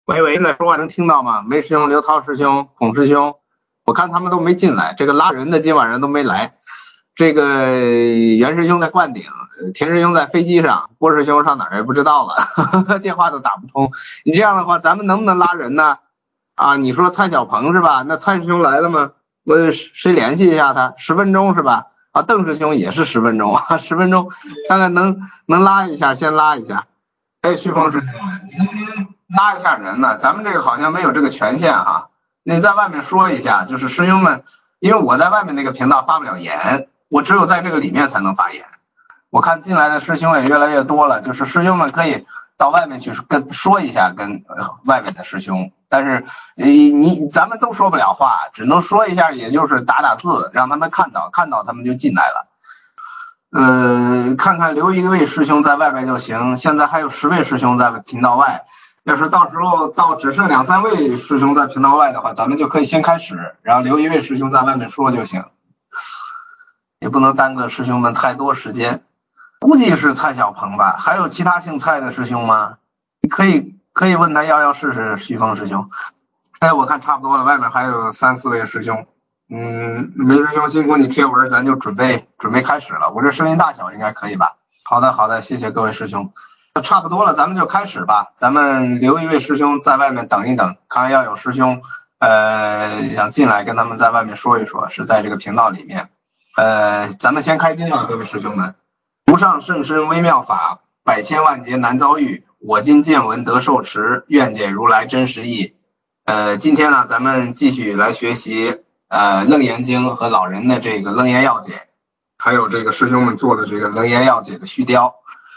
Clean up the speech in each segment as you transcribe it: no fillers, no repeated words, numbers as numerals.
喂，现在说话能听到吗？梅师兄、刘涛师兄、孔师兄，我看他们都没进来。这个拉人的今晚上都没来。这个袁师兄在灌顶，田师兄在飞机上，郭师兄上哪儿也不知道了，电话都打不通。你这样的话，咱们能不能拉人呢？啊，你说蔡小鹏是吧？那蔡师兄来了吗？我谁联系一下他？10分钟是吧？啊，邓师兄也是10分钟啊，10分钟，看看能拉一下，先拉一下。哎，旭峰师兄，你能不能拉一下人呢？咱们这个好像没有这个权限哈。你在外面说一下，就是师兄们，因为我在外面那个频道发不了言，我只有在这个里面才能发言。我看进来的师兄也越来越多了，就是师兄们可以到外面去说一下，跟外面的师兄。但是咱们都说不了话，只能说一下，也就是打打字，让他们看到他们就进来了。看看留一位师兄在外边就行。现在还有10位师兄在频道外，要是到时候只剩2、3位师兄在频道外的话，咱们就可以先开始，然后留一位师兄在外面说就行，也不能耽搁师兄们太多时间。估计是蔡小鹏吧？还有其他姓蔡的师兄吗？你可以问他要试试，徐峰师兄。哎，我看差不多了，外面还有3、4位师兄。梅师兄辛苦你贴文，咱就准备开始了。我这声音大小应该可以吧？好的，谢谢各位师兄。差不多了，咱们就开始吧。咱们留一位师兄在外面等一等，看看要有师兄想进来跟他们在外面说一说，是在这个频道里面。咱们先开经啊，各位师兄们。无上甚深微妙法，百千万劫难遭遇。我今见闻得受持，愿解如来真实义。今天呢，咱们继续来学习楞严经和老人的这个楞严要解，还有这个师兄们做的这个楞严要解的虚雕。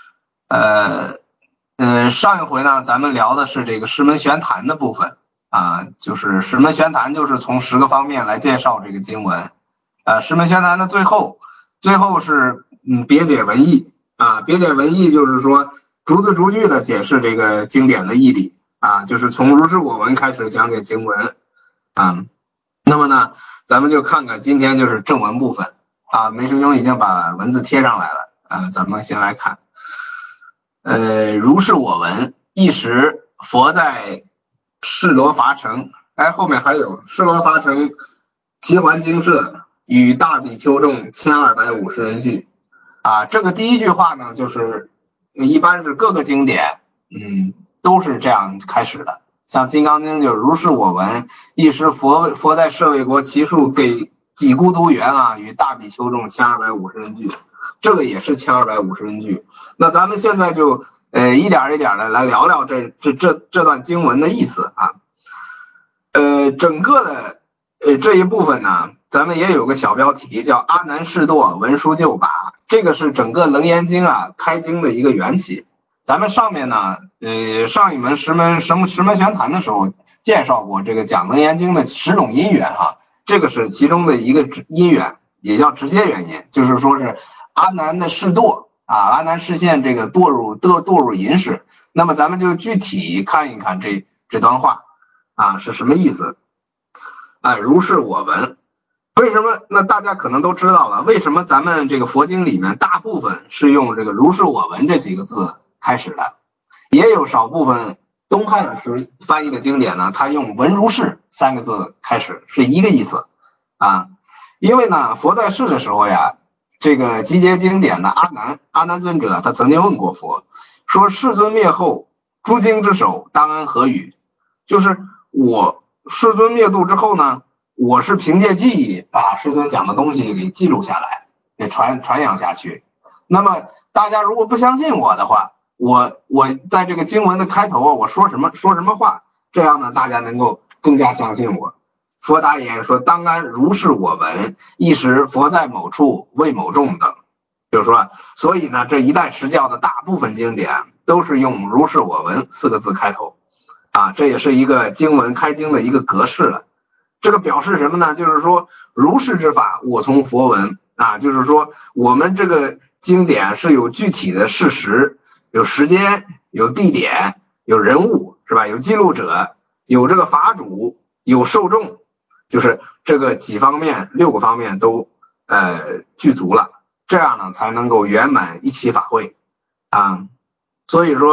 上一回呢，咱们聊的是这个师门玄谈的部分啊，就是师门玄谈就是从10个方面来介绍这个经文。师门玄谈的最后是别解文义啊，别解文义就是说逐字逐句的解释这个经典的义理啊，就是从如是我闻开始讲解经文啊。那么呢，咱们就看看今天就是正文部分啊，梅师兄已经把文字贴上来了啊，咱们先来看。如是我闻，一时佛在释罗伐城，后面还有释罗伐城齐桓精舍与大比丘众1250人聚啊。这个第一句话呢，就是一般是各个经典都是这样开始的。像金刚经就如是我闻，一时佛在舍卫国其数给几孤独园啊，与大比丘众1250人聚，这个也是1250人聚。那咱们现在就一点一点的来聊聊这段经文的意思啊。整个的这一部分呢，咱们也有个小标题叫阿难示堕文殊救拔，这个是整个楞严经啊开经的一个缘起。咱们上面呢上一门十门玄谈的时候介绍过这个讲楞严经的10种因缘哈，这个是其中的一个因缘，也叫直接原因，就是说是阿难的示堕啊，阿难示现这个堕入淫世。那么咱们就具体看一看这段话啊是什么意思。如是我闻，为什么？那大家可能都知道了，为什么咱们这个佛经里面大部分是用这个如是我闻这几个字开始的，也有少部分东汉时翻译的经典呢，它用闻如是3个字开始，是一个意思啊。因为呢，佛在世的时候呀，这个集结经典的阿难尊者，他曾经问过佛，说世尊灭后，诸经之首当安何语？就是我世尊灭度之后呢，我是凭借记忆把世尊讲的东西给记录下来，给传扬下去。那么大家如果不相信我的话，我在这个经文的开头我说什么话，这样呢大家能够更加相信我。佛答言说，当安如是我闻，一时佛在某处为某众等。就是说，所以呢这一代实教的大部分经典都是用如是我闻4个字开头啊，这也是一个经文开经的一个格式了。这个表示什么呢？就是说如是之法我从佛闻啊，就是说我们这个经典是有具体的事实，有时间，有地点，有人物，是吧？有记录者，有这个法主，有受众，就是这个几方面6个方面都具足了，这样呢才能够圆满一起法会啊。所以说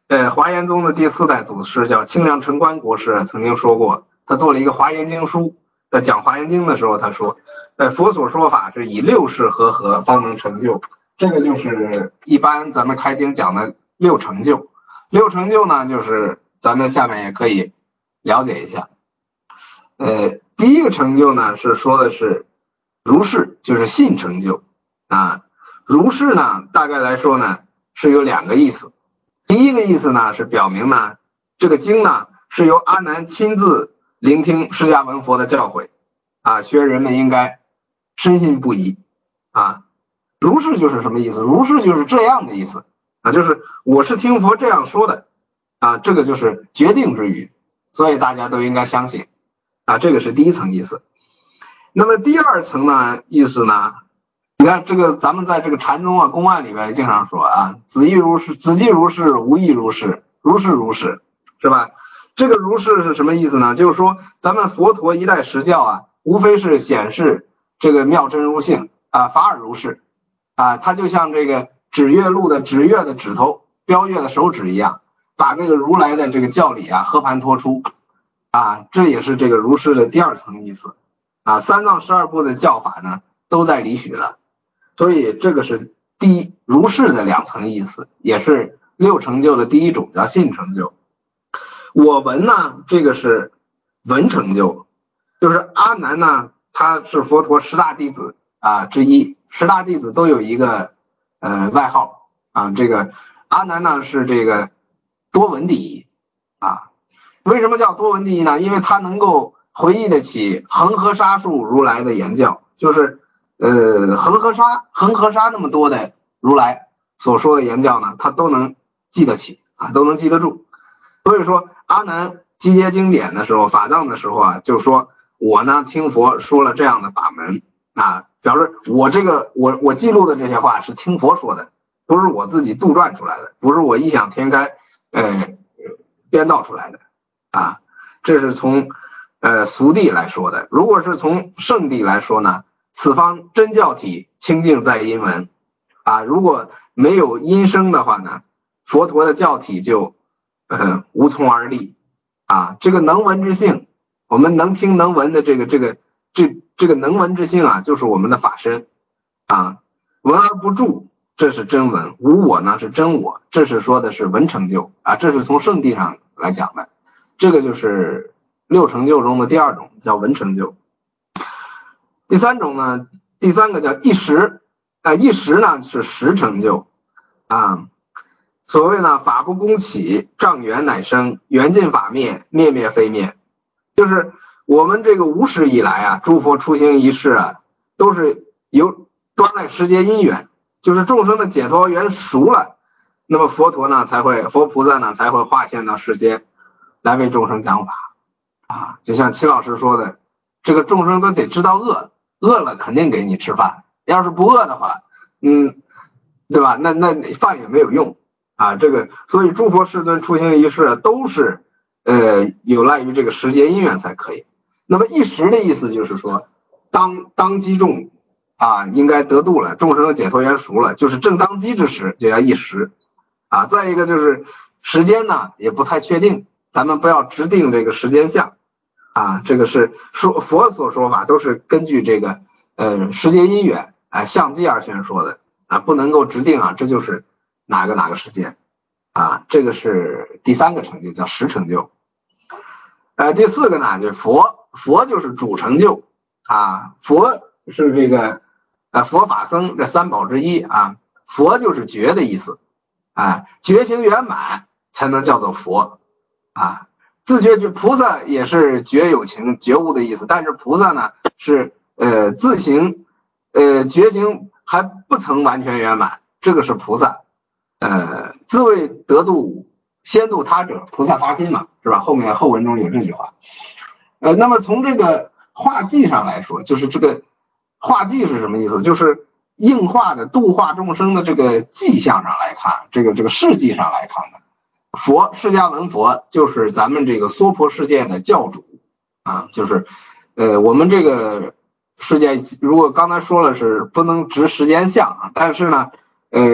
华严宗的第4代祖师叫清凉城关国师曾经说过，他做了一个华严经书，在讲华严经的时候他说，佛所说法是以六世和方能成就，这个就是一般咱们开经讲的六成就。六成就呢，就是咱们下面也可以了解一下。第一个成就呢是说的是如是，就是信成就啊。如是呢，大概来说呢是有2个意思。第一个意思呢是表明呢，这个经呢是由阿难亲自聆听释迦文佛的教诲啊，学人们应该深信不疑啊。如是就是什么意思？如是就是这样的意思啊，就是我是听佛这样说的啊，这个就是决定之语，所以大家都应该相信啊，这个是第一层意思。那么第二层呢意思呢，你看这个咱们在这个禅宗啊公案里面经常说啊，子亦如是，子既如是，吾亦如是，如是如是，是吧？这个如是是什么意思呢？就是说咱们佛陀一代实教啊，无非是显示这个妙真如性啊，法尔如是啊，它就像这个指月录的指月的指头，标月的手指一样，把这个如来的这个教理啊和盘托出啊，这也是这个如是的第二层意思啊。三藏12部的教法呢都在理许了，所以这个是如是的2层意思，也是6成就的第一种，叫信成就。我闻呢，这个是闻成就，就是阿难呢，他是佛陀10大弟子啊之一，10大弟子都有一个外号啊，这个阿难呢是这个多闻第一啊。为什么叫多闻第一呢？因为他能够回忆得起恒河沙数如来的言教，就是恒河沙那么多的如来所说的言教呢，他都能记得起啊，都能记得住。所以说阿难集结经典的时候，法藏的时候啊，就是说我呢听佛说了这样的法门啊，表示我记录的这些话是听佛说的，不是我自己杜撰出来的，不是我异想天开编造出来的啊。这是从俗谛来说的。如果是从圣谛来说呢，此方真教体清净在音闻啊，如果没有音声的话呢，佛陀的教体就无从而立啊。这个能闻之性，我们能听能闻的这个能闻之性啊，就是我们的法身啊。闻而不住，这是真闻；无我呢是真我，这是说的是闻成就啊。这是从圣谛上来讲的，这个就是6成就中的第2种，叫闻成就。第3种呢，第3个叫一时一时呢是实成就啊。所谓呢，法不攻起，障缘乃生，缘尽法灭，灭灭非灭。就是我们这个无始以来啊，诸佛出行一世啊，都是由端赖时节因缘，就是众生的解脱缘熟了，那么佛菩萨呢才会化现到世间来为众生讲法啊。就像齐老师说的，这个众生都得知道饿了肯定给你吃饭，要是不饿的话，对吧？那饭也没有用啊。这个所以诸佛世尊出行一世都是有赖于这个时节因缘才可以。那么一时的意思就是说当机众啊，应该得度了，众生的解脱缘熟了，就是正当机之时，就叫一时啊。再一个就是时间呢也不太确定，咱们不要直定这个时间相啊。这个是佛所说法都是根据这个时节因缘相继而宣说的啊，不能够直定啊，这就是哪个时间啊。这个是第3个成就，叫实成就。第4个呢就是佛就是主成就啊。佛是这个佛法僧这3宝之一啊。佛就是觉的意思啊，觉行圆满才能叫做佛啊。自觉菩萨也是觉有情觉悟的意思，但是菩萨呢是自行觉行还不曾完全圆满，这个是菩萨自为得度先度他者，菩萨发心嘛，是吧？后文中有这句话。那么从这个画技上来说，就是这个画技是什么意思？就是应化的度化众生的这个迹象上来看，这个事迹上来看的，释迦文佛就是咱们这个娑婆世界的教主啊。就是我们这个世界如果刚才说了是不能执时间相啊，但是呢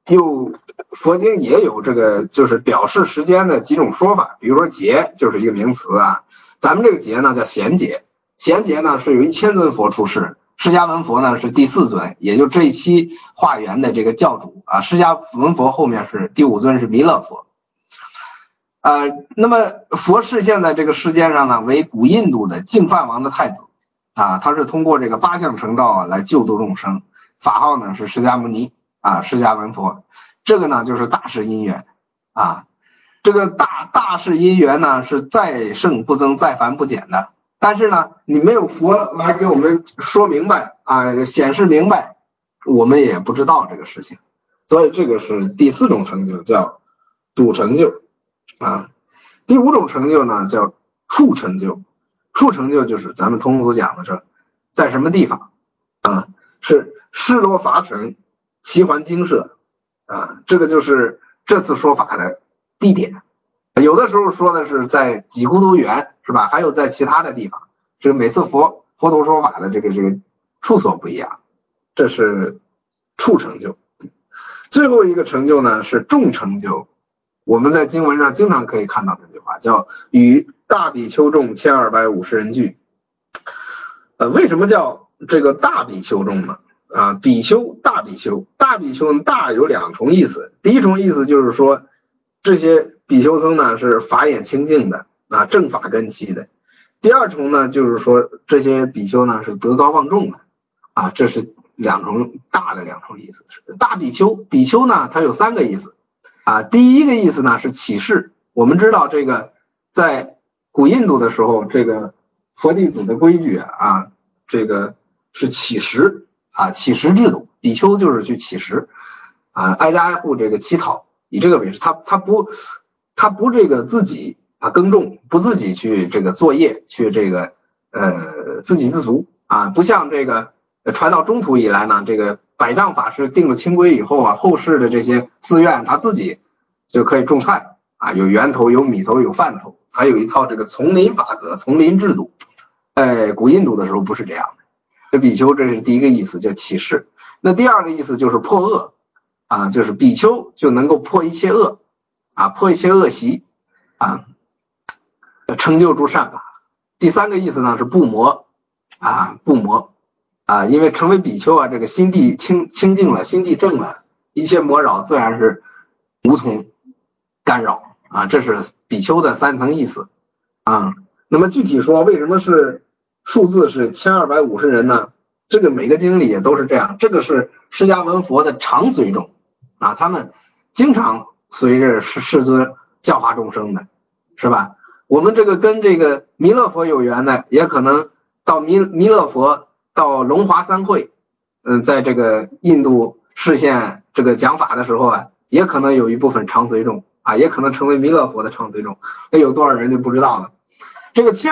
佛经也有这个就是表示时间的几种说法，比如说劫就是一个名词啊，咱们这个劫呢叫贤劫，贤劫呢是有1000尊佛出世，释迦文佛呢是第4尊，也就这一期化缘的这个教主啊，释迦文佛后面是第5尊是弥勒佛。那么佛世现在这个世间上呢，为古印度的净饭王的太子啊，他是通过这个8相成道来救度众生，法号呢是释迦牟尼啊，释迦文佛，这个呢就是大事因缘啊，这个大事因缘呢是再胜不增，再凡不减的，但是呢你没有佛来给我们说明白啊，显示明白，我们也不知道这个事情，所以这个是第4种成就，叫主成就啊。第5种成就呢叫处成就，处成就就是咱们通俗讲的是在什么地方啊，是施罗伐城，齐桓精舍啊，这个就是这次说法的地点，有的时候说的是在几孤独园是吧，还有在其他的地方，这个每次佛陀说法的这个处所不一样，这是处成就。最后一个成就呢是众成就，我们在经文上经常可以看到这句话，叫与大比丘众1250人聚。为什么叫这个大比丘众呢？啊，比丘大比丘，大比丘大有2重意思，第一重意思就是说这些比丘僧呢是法眼清净的啊，正法根器的。第二重呢就是说这些比丘呢是德高望重的啊，这是大的2重意思。大比丘，比丘呢它有3个意思啊，第一个意思呢是起誓，我们知道这个在古印度的时候，这个佛弟子的规矩啊，这个是起誓啊，起誓制度，比丘就是去起誓啊，挨家挨户这个乞讨，以这个为誓，他不这个自己啊耕种，不自己去这个作业，去这个自给自足啊，不像这个传到中途以来呢，这个百丈法师定了清规以后啊，后世的这些寺院他自己就可以种菜啊，有源头，有米头，有饭头，还有一套这个丛林法则、丛林制度。古印度的时候不是这样的。这比丘这是第一个意思，叫起誓。那第二个意思就是破恶啊，就是比丘就能够破一切恶啊，破一切恶习啊，成就诸善法。第3个意思呢是不魔啊，不魔啊，因为成为比丘啊，这个心地清净了，心地正了，一切魔扰自然是无从干扰啊，这是比丘的3层意思啊。那么具体说为什么是数字是1250人呢？这个每个经里也都是这样，这个是释迦文佛的常随众啊，他们经常随着世尊教化众生的，是吧？我们这个跟这个弥勒佛有缘的，也可能到弥勒佛到龙华三会，在这个印度示现这个讲法的时候啊，也可能有一部分常随众啊，也可能成为弥勒佛的常随众，那有多少人就不知道了。这个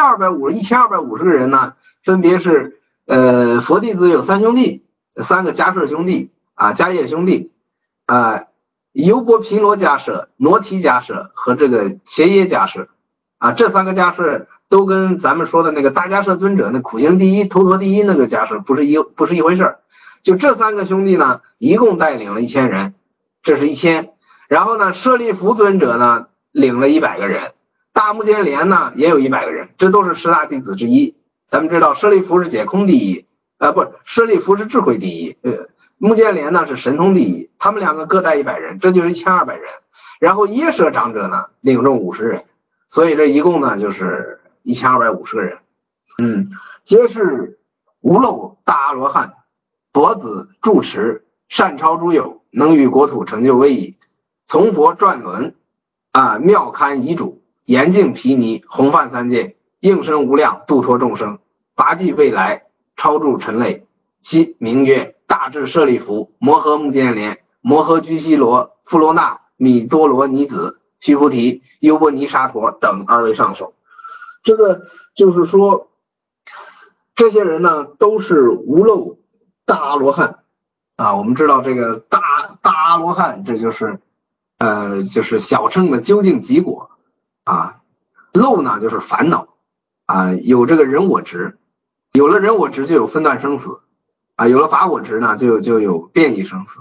1250个人呢，分别是佛弟子有3兄弟，3个迦摄兄弟啊，迦叶兄弟啊，优波频罗迦摄、挪提迦摄和这个伽耶迦摄啊，这3个迦摄都跟咱们说的那个大迦摄尊者那苦行第一、头陀第一那个迦摄不是一回事。就这3个兄弟呢，一共带领了1000人，这是1000。然后呢，舍利弗尊者呢领了100个人。大目犍连呢也有100个人，这都是10大弟子之一。咱们知道舍利弗是解空第一，不是，舍利弗是智慧第一，目犍连呢是神通第一，他们2个各带100人，这就是1200人。然后耶舍长者呢领众50人，所以这一共呢就是1250个人。皆是无漏大阿罗汉，佛子住持，善超诸有，能与国土成就威仪，从佛转轮啊，妙堪遗主，严净毗尼，弘范3界，应身无量，度脱众生，拔济未来，超度尘类。其名曰大智舍利弗、摩诃目犍连、摩诃居西罗、富罗那、米多罗尼子、须菩提、优波尼沙陀等2位上首。这个就是说这些人呢都是无漏大阿罗汉啊，我们知道这个大阿罗汉，这就是就是小乘的究竟极果啊。漏呢就是烦恼啊，有这个人我执，有了人我执就有分段生死啊，有了法我执呢就有变异生死。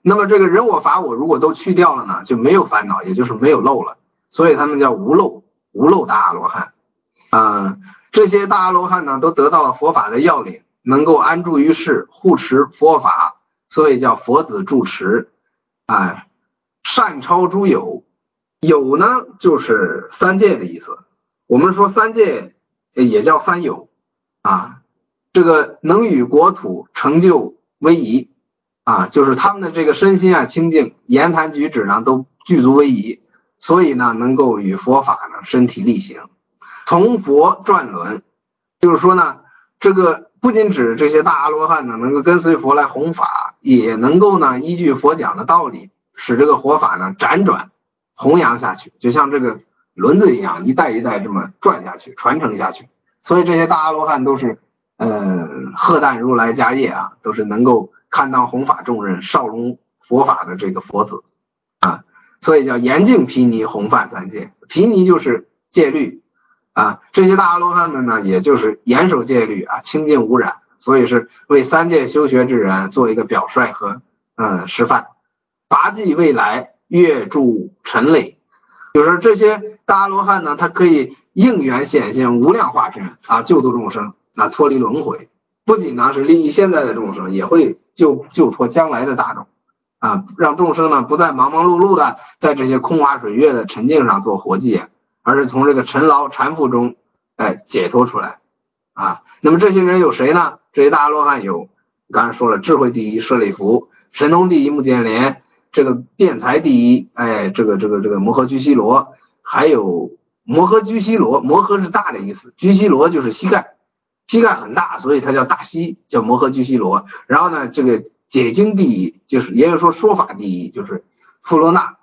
那么这个人我法我如果都去掉了呢，就没有烦恼，也就是没有漏了，所以他们叫无漏大阿罗汉。这些大阿罗汉呢，都得到了佛法的要领，能够安住于世，护持佛法，所以叫佛子住持。善超诸有，有呢就是三界的意思。我们说三界也叫三有这个能与国土成就威仪就是他们的这个身心清净，言谈举止呢都具足威仪，所以呢能够与佛法呢身体力行。从佛转轮，就是说呢，这个不仅指这些大阿罗汉呢能够跟随佛来弘法，也能够呢依据佛讲的道理，使这个佛法呢辗转弘扬下去，就像这个轮子一样，一代一代这么转下去，传承下去。所以这些大阿罗汉都是荷担如来家业都是能够堪当弘法重任，少容佛法的这个佛子所以叫严净毗尼弘范三界。毗尼就是戒律这些大阿罗汉们呢，也就是严守戒律清净无染，所以是为三界修学之人做一个表率和示范。拔济未来，月住尘类，就是这些大阿罗汉呢，他可以应缘显现无量化身救度众生脱离轮回。不仅呢是利益现在的众生，也会救脱将来的大众让众生呢不再忙忙碌碌的在这些空花水月的沉境上做活计，而是从这个尘劳缠缚中解脱出来那么这些人有谁呢？这些大阿罗汉有刚才说了，智慧第一舍利弗，神通第一目犍连，这个辩才第一这个摩诃居西罗，还有摩诃居西罗，摩诃是大的意思，居西罗就是膝盖很大，所以它叫大膝，叫摩诃居西罗。然后呢，这个解经第一，就是也就是说说法第一，就是富罗那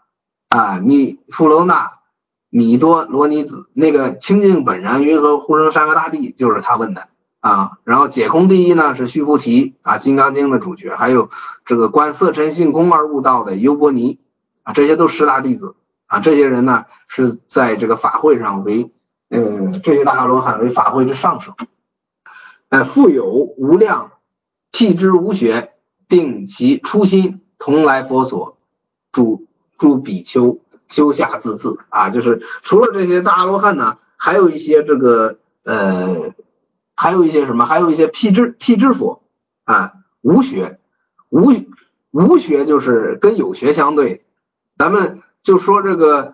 米多罗尼子，那个清净本然云何护生山河大地，就是他问的然后解空第一呢是须菩提金刚经的主角，还有这个观色尘性空而悟道的优波尼这些都十大弟子这些人呢是在这个法会上为这些大阿罗汉为法会之上首富有无量辟支无学，并其初心同来佛所，诸比丘修下自治就是除了这些大阿罗汉呢，还有一些这个还有一些什么？还有一些辟支佛无学就是跟有学相对。咱们就说这个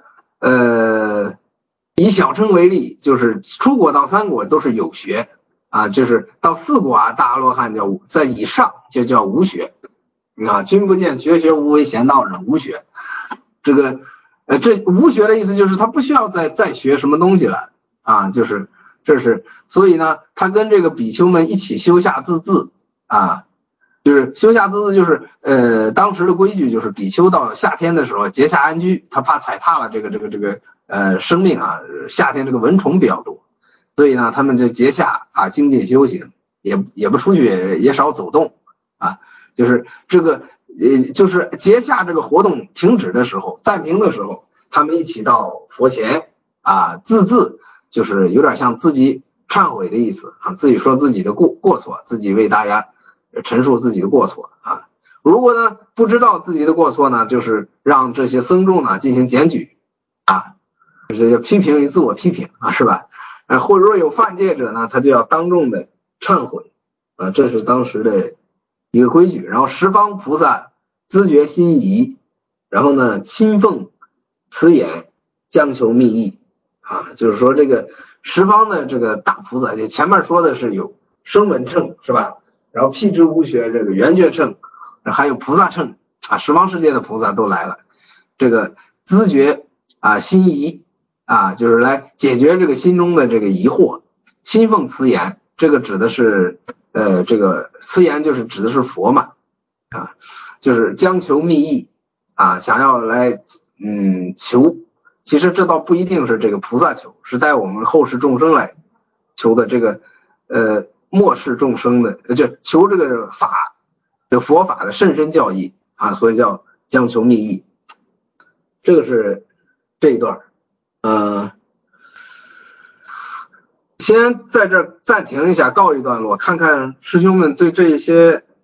以小乘为例，就是出果到三果都是有学就是到四果大阿罗汉叫在以上就叫无学君不见绝学无为贤道人无学。这个这无学的意思就是他不需要再学什么东西了就是这是，所以呢他跟这个比丘们一起修下自治就是修下自治，就是当时的规矩就是比丘到夏天的时候结夏安居，他怕踩踏了这个生命夏天这个蚊虫比较多，所以呢他们就结夏精进修行，也不出去，也少走动就是这个就是结夏这个活动停止的时候，暂停的时候，他们一起到佛前自治，就是有点像自己忏悔的意思自己说自己的过错，自己为大家陈述自己的过错如果呢不知道自己的过错呢，就是让这些僧众呢进行检举就是批评与自我批评是吧或者说有犯戒者呢，他就要当众的忏悔这是当时的一个规矩。然后十方菩萨知觉心仪，然后呢亲奉慈言，将求密意就是说这个十方的这个大菩萨，前面说的是有声闻乘是吧，然后辟支无学这个圆觉乘，还有菩萨乘十方世界的菩萨都来了，这个知觉心疑就是来解决这个心中的这个疑惑。亲奉慈言，这个指的是这个慈言就是指的是佛嘛就是将求密意想要来求，其实这倒不一定是这个菩萨求，是带我们后世众生来求的，这个末世众生的就求这个法这佛法的甚深教义所以叫将求密意。这个是这一段先在这儿暂停一下，告一段落，看看师兄们对这些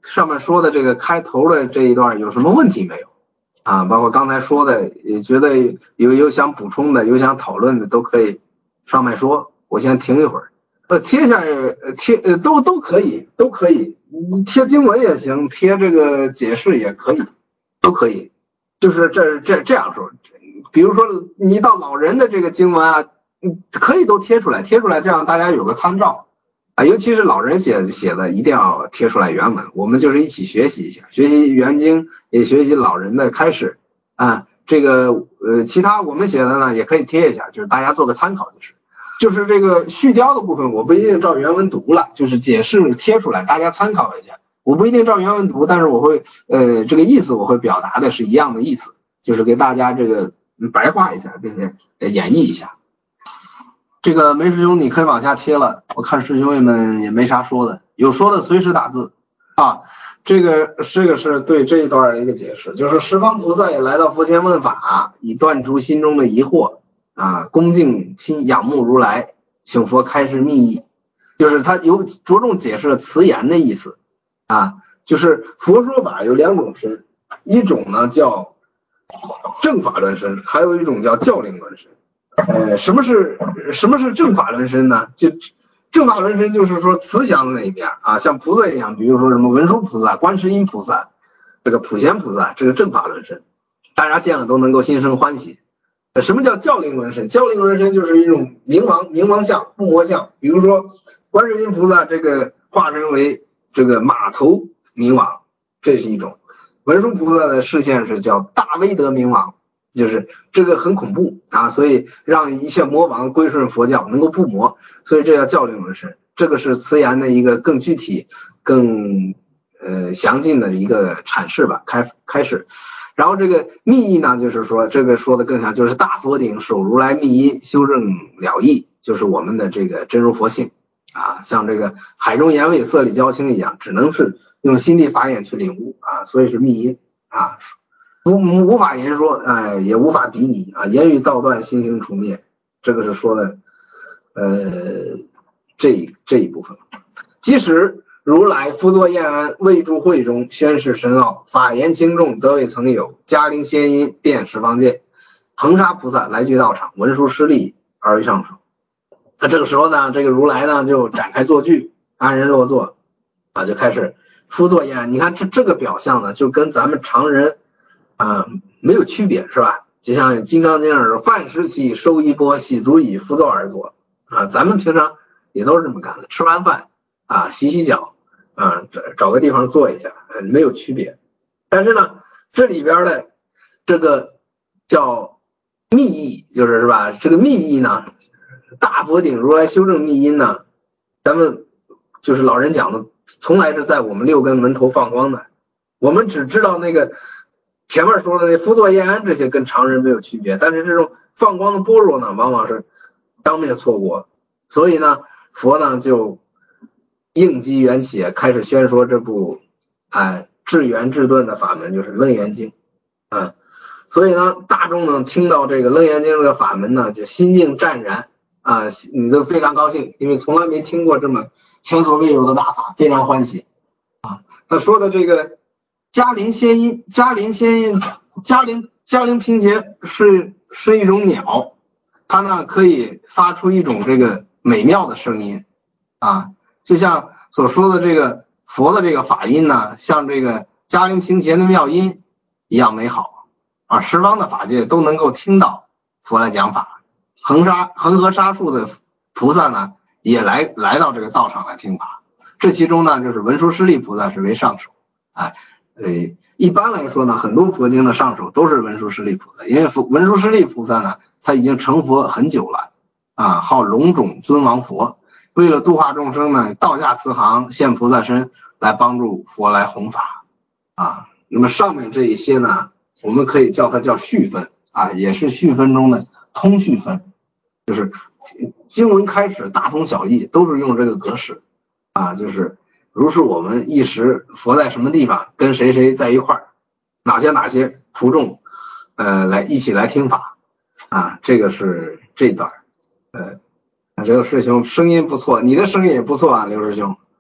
上面说的这个开头的这一段有什么问题没有啊？包括刚才说的，也觉得有想补充的，有想讨论的都可以上面说，我先停一会儿。贴下都可以，你贴经文也行，贴这个解释也可以，都可以。就是这样说，比如说你到老人的这个经文啊，可以都贴出来，这样大家有个参照啊。尤其是老人写的，一定要贴出来原文。我们就是一起学习一下，学习原经，也学习老人的开示啊。这个其他我们写的呢，也可以贴一下，就是大家做个参考就是。就是这个续貂的部分，我不一定照原文读了，就是解释贴出来，大家参考一下。我不一定照原文读，但是我会这个意思我会表达的是一样的意思，就是给大家这个白话一下，并且演绎一下。这个梅师兄你可以往下贴了，我看师兄们也没啥说的，有说的随时打字啊。这个是对这一段的一个解释，就是十方菩萨也来到佛前问法，以断除心中的疑惑啊，恭敬亲仰慕如来，请佛开示密意，就是他有着重解释了词言的意思啊，就是佛说法有两种身，一种呢叫正法论身，还有一种叫教令论身。什么是正法论身呢？就正法论身就是说慈祥的那一边啊，像菩萨一样，比如说什么文殊菩萨、观世音菩萨、这个普贤菩萨，这个正法论身，大家见了都能够心生欢喜。什么叫教令论身？教令论身就是一种冥王像、不魔像，比如说观世音菩萨这个化身为这个马头冥王，这是一种；文殊菩萨的视线是叫大威德冥王，就是这个很恐怖啊，所以让一切魔王归顺佛教，能够不魔，所以这叫教令论身。这个是慈言的一个更具体、更详尽的一个阐释吧，开始。然后这个密意呢，就是说这个说的更像，就是大佛顶守如来密因，修正了义，就是我们的这个真如佛性啊，像这个海中盐味色里交清一样，只能是用心地法眼去领悟啊，所以是密因啊，无法言说，也无法比拟啊，言语道断，心行除灭，这个是说的这一部分。即使如来复作燕安，未住会中，宣示深奥，法言轻重，得未曾有。嘉陵仙音遍十方界，恒沙菩萨来居道场，文殊师利而为上首。那这个时候呢，这个如来呢就展开坐具，安人落座啊，就开始复作燕安。你看这个表象呢，就跟咱们常人没有区别，是吧？就像《金刚经》上说，饭食起，收衣钵，洗足矣，复坐而坐啊。咱们平常也都是这么干的，吃完饭啊，洗脚啊，找个地方坐一下，没有区别。但是呢，这里边的这个叫密意，是吧？这个密意呢，大佛顶如来修正密因呢，咱们就是老人讲的，从来是在我们六根门头放光的。我们只知道那个前面说的那辅佐燕安这些跟常人没有区别，但是这种放光的般若呢，往往是当面错过。所以呢，佛呢就应机缘起，开始宣说这部至圆至顿的法门，就是楞严经啊。所以呢，大众呢听到这个楞严经这个法门呢，就心境湛然啊，你都非常高兴，因为从来没听过这么前所未有的大法，非常欢喜啊。他说的这个嘉陵仙音，嘉陵平节是一种鸟，它呢可以发出一种这个美妙的声音啊，就像所说的这个佛的这个法音呢，像这个嘉陵平节的妙音一样美好啊，十方的法界都能够听到佛来讲法，恒河沙数的菩萨呢也来到这个道场来听法，这其中呢就是文殊师利菩萨是为上首，一般来说呢，很多佛经的上首都是文殊师利菩萨，因为文殊师利菩萨呢，他已经成佛很久了啊，号龙种尊王佛，为了度化众生呢，道下慈航，现菩萨身来帮助佛来弘法啊。那么上面这一些呢，我们可以叫它叫续分啊，也是续分中的通续分，就是经文开始大同小异，都是用这个格式啊，就是如是我们一时佛在什么地方，跟谁在一块儿，哪些徒众来一起来听法啊，这个是这段刘师兄声音不错，你的声音也不错啊，刘师兄，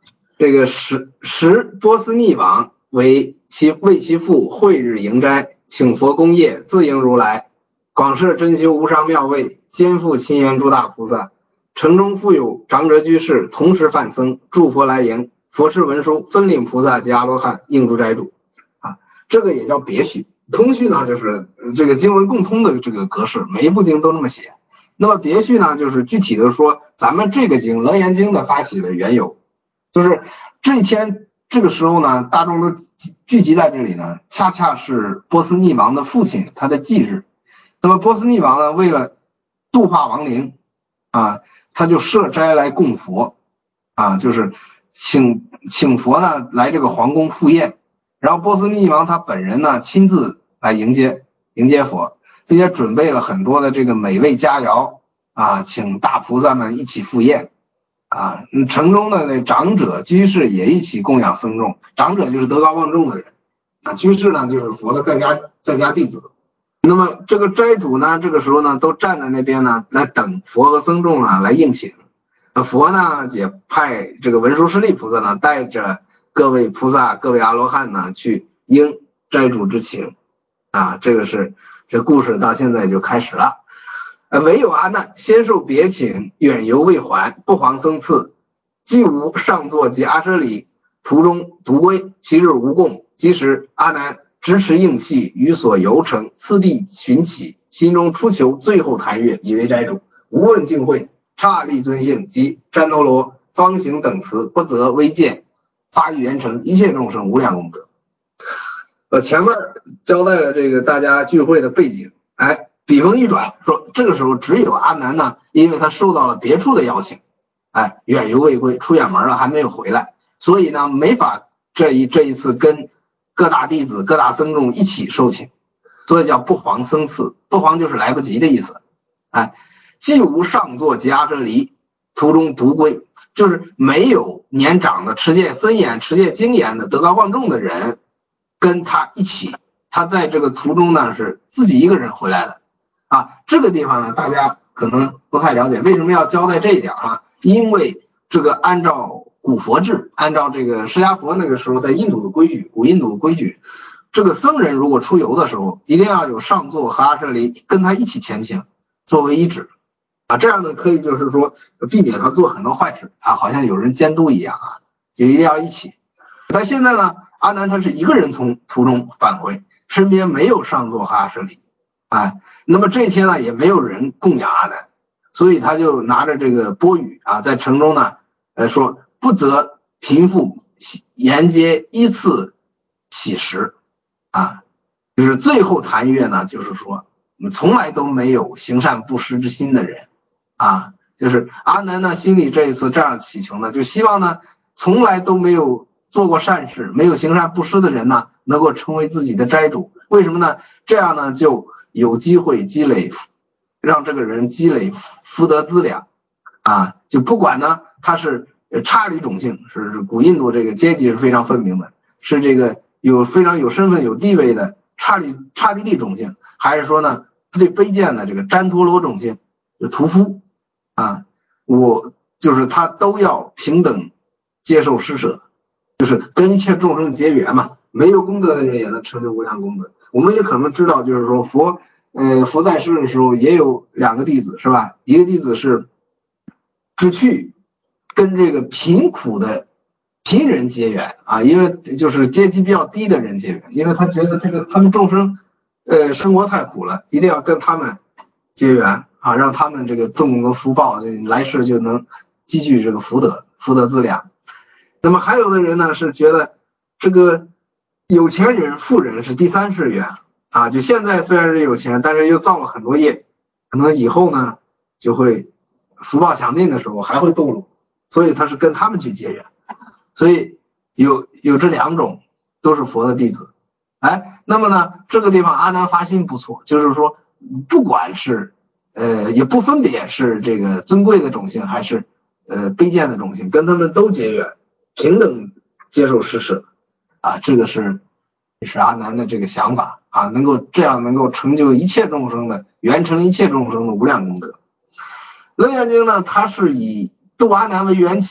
这个时波斯匿王为其父晦日迎斋，请佛功业，自迎如来，广设真修无上妙位，肩负亲缘诸大菩萨。城中复有长者居士，同时梵僧，诸佛来迎，佛敕文书，分领菩萨及阿罗汉应诸斋主。这个也叫别序。通序呢，就是这个经文共通的这个格式，每一部经都这么写。那么别序呢，就是具体的说，咱们这个经《楞严经》的发起的缘由，就是这一天这个时候呢，大众都聚集在这里呢，恰恰是波斯匿王的父亲他的忌日。那么波斯匿王呢，为了度化亡灵他就设斋来供佛就是请佛呢来这个皇宫赴宴。然后波斯匿王他本人呢亲自来迎接佛，并且准备了很多的这个美味佳肴请大菩萨们一起赴宴城中的那长者居士也一起供养僧众。长者就是德高望重的人居士呢就是佛的在家弟子。那么这个斋主呢，这个时候呢都站在那边呢来等佛和僧众来应请。佛呢也派这个文殊师利菩萨呢带着各位菩萨各位阿罗汉呢去应斋主之请这故事到现在就开始了。唯有阿难先受别请，远游未还，不遑僧次，既无上座及阿舍离，途中独归，其日无供。即时阿难支持应气，于所游城次第寻起，心中初求最后谈悦，以为斋主，无问净慧，刹利尊姓及旃陀罗方行等词，不择微见，发于圆成一切众生无量功德。前面交代了这个大家聚会的背景。笔锋一转，说这个时候只有阿难呢，因为他受到了别处的邀请远游未归，出远门了还没有回来，所以呢没法这一次跟各大弟子各大僧众一起受请，所以叫不遑僧次。不遑就是来不及的意思。既无上座及阿舍离，途中独归，就是没有年长的持戒森严持戒精严的德高望重的人跟他一起，他在这个途中呢是自己一个人回来的这个地方呢大家可能不太了解，为什么要交代这一点因为这个按照古佛制，按照这个释迦佛那个时候在印度的规矩，古印度的规矩，这个僧人如果出游的时候一定要有上座和阿舍离跟他一起前行作为依止这样呢可以就是说避免他做很多坏事好像有人监督一样就一定要一起。但现在呢阿难他是一个人从途中返回，身边没有上座和阿舍离那么这一天呢也没有人供养阿难，所以他就拿着这个钵盂在城中呢说不择贫富沿街依次乞食就是最后谈悦呢，就是说从来都没有行善布施之心的人就是阿难呢心里这一次这样祈求呢，就希望呢从来都没有做过善事没有行善布施的人呢能够成为自己的斋主。为什么呢？这样呢就有机会积累，让这个人积累福德资粮就不管呢他是刹利种姓，是古印度这个阶级是非常分明的，是这个非常有身份有地位的刹帝利种姓，还是说呢最卑贱的这个旃陀罗种姓就屠夫我就是他都要平等接受施舍，就是跟一切众生结缘嘛。没有功德的人也能成就无量功德。我们也可能知道，就是说佛在世的时候也有两个弟子是吧？一个弟子是只去跟这个贫苦的贫人结缘因为就是阶级比较低的人结缘，因为他觉得这个他们众生生活太苦了，一定要跟他们结缘让他们这个种个福报，来世就能积聚这个福德资粮。那么还有的人呢是觉得这个有钱人富人是第三世缘就现在虽然是有钱，但是又造了很多业，可能以后呢就会福报享尽的时候还会堕落，所以他是跟他们去结缘。所以有这两种都是佛的弟子。那么呢这个地方阿难发心不错，就是说不管是也不分别是这个尊贵的种姓还是卑贱的种姓，跟他们都结缘，平等接受施舍这个是阿难的这个想法能够成就一切众生的圆成一切众生的无量功德。楞严经呢它是以度阿难为缘起，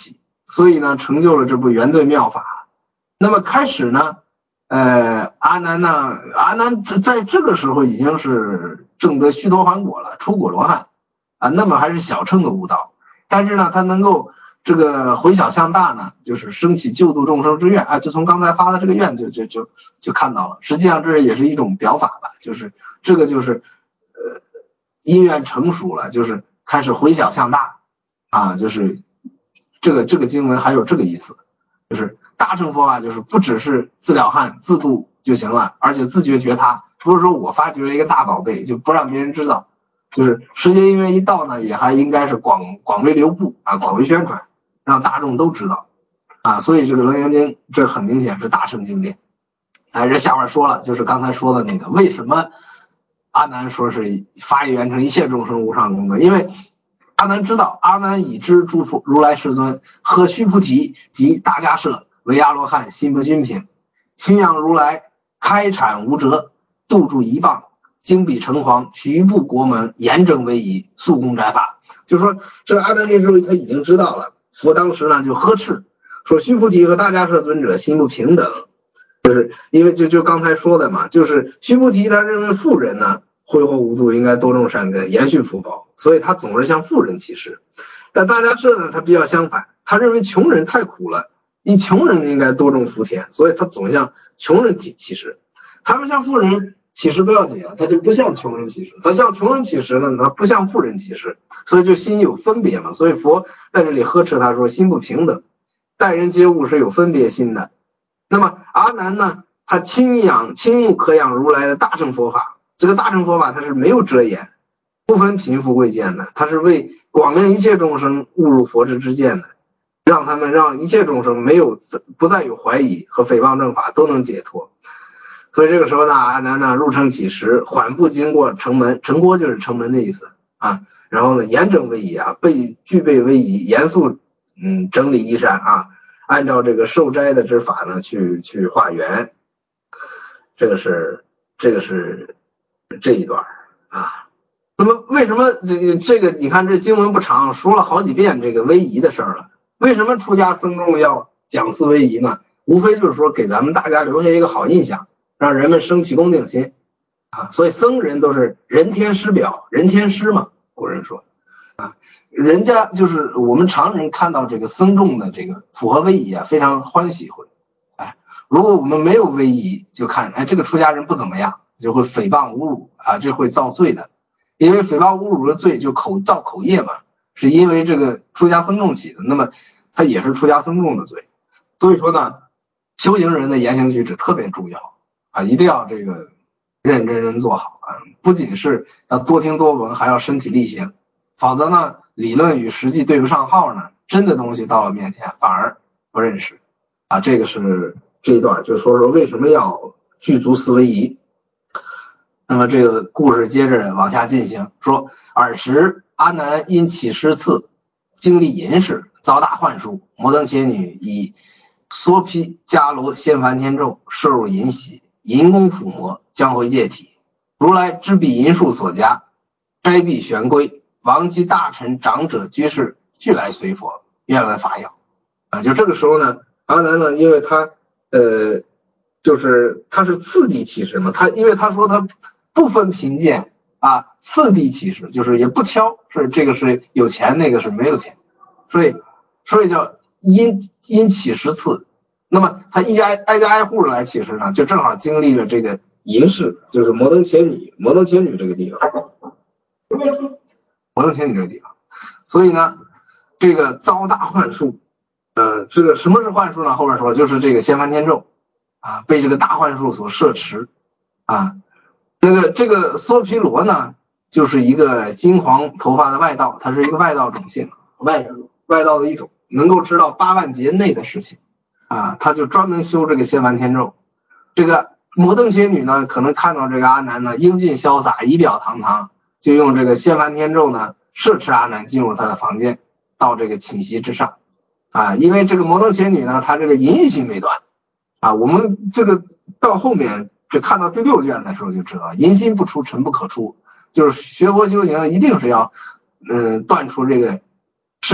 所以呢成就了这部圆对妙法。那么开始呢阿难在这个时候已经是证得须陀洹果了，出果罗汉啊，那么还是小乘的悟道，但是呢他能够这个回小向大呢，就是升起救度众生之愿啊，就从刚才发的这个愿就看到了，实际上这也是一种表法吧，就是这个就是因缘成熟了，就是开始回小向大啊，就是这个经文还有这个意思，就是大乘佛法就是不只是自了汉自度就行了，而且自觉觉他，不是说我发掘了一个大宝贝就不让别人知道，就是时节因缘一到呢，也还应该是广为流布啊，广为宣传，让大众都知道啊。所以这个《楞严经》这很明显是大乘经典。哎，这下边说了，就是刚才说的那个为什么阿难说是发愿圆成一切众生无上功德，因为阿难知道，阿难已知诸佛如来世尊和须菩提及大迦叶为阿罗汉心不均品，信仰如来开阐无辙，度诸一棒，经比城隍，徐部国门，严正威仪，速攻斋法。就是说这个阿难这时候他已经知道了，佛当时呢就呵斥说须菩提和大迦叶尊者心不平等，就是因为就刚才说的嘛，就是须菩提他认为富人呢挥霍无度，应该多种善根，延续福报，所以他总是向富人起誓。但大迦叶呢他比较相反，他认为穷人太苦了，你穷人应该多种福田，所以他总向穷人起誓。他们向富人起誓不要紧啊，他就不向穷人起誓，他向穷人起誓呢，他不向富人起誓，所以就心有分别嘛。所以佛在这里呵斥他说心不平等，待人接物是有分别心的。那么阿难呢，他亲目可养如来的大乘佛法，这个大乘佛法它是没有遮掩，不分贫富贵贱的，它是为广令一切众生悟入佛智之见的，让一切众生不再有怀疑和诽谤正法，都能解脱。所以这个时候呢，阿难呢入城乞食，缓步经过城门，城郭就是城门的意思啊。然后呢，严整威仪啊，具备威仪，严肃整理衣衫啊，按照这个受斋的之法呢去化缘。这个是这一段啊。那么为什么这个你看这经文不长，说了好几遍这个威仪的事儿了？为什么出家僧众要讲四威仪呢？无非就是说给咱们大家留下一个好印象，让人们升起恭敬心啊。所以僧人都是人天师表，人天师嘛，古人说啊，人家就是我们常人看到这个僧众的这个符合威仪啊，非常欢喜会。哎，如果我们没有威仪，就看这个出家人不怎么样，就会诽谤侮辱啊，这会造罪的。因为诽谤侮辱的罪就造口业嘛，是因为这个出家僧众起的，那么它也是出家僧众的罪。所以说呢，修行人的言行举止特别重要啊，一定要这个认真做好啊，不仅是要多听多闻，还要身体力行，否则呢，理论与实际对不上号呢，真的东西到了面前反而不认识啊。这个是这一段，就说为什么要具足四威仪。那么这个故事接着往下进行，说尔时阿难因起师次，经历淫事，遭大幻术，摩登伽女以梭毗迦罗掀梵天咒摄入淫喜，淫功附魔，将回戒体。如来知彼淫术所加，斋必玄归，王及大臣长者居士俱来随佛，愿闻法要啊。就这个时候呢，阿难呢，因为他就是他是次第起师嘛，因为他说他不分贫贱啊，次第起师就是也不挑，是这个是有钱，那个是没有钱，所以叫因起师次。那么他挨家挨户来起师呢，就正好经历了这个淫事，就是摩登伽女这个地方，所以呢，这个遭大幻术，这个什么是幻术呢？后面说就是这个掀梵天咒啊，被这个大幻术所摄持啊。这个梭毗罗呢，就是一个金黄头发的外道，它是一个外道种姓，外道的一种，能够知道8万劫内的事情啊，他就专门修这个掀梵天咒。这个摩登伽女呢，可能看到这个阿难呢英俊潇洒，仪表堂堂，就用这个掀梵天咒呢摄持阿难进入他的房间，到这个寝席之上啊。因为这个摩登伽女呢，她这个淫欲心未断啊，我们这个到后面只看到第6卷的时候就知道，淫心不出，尘不可出，就是学佛修行一定是要断除这个是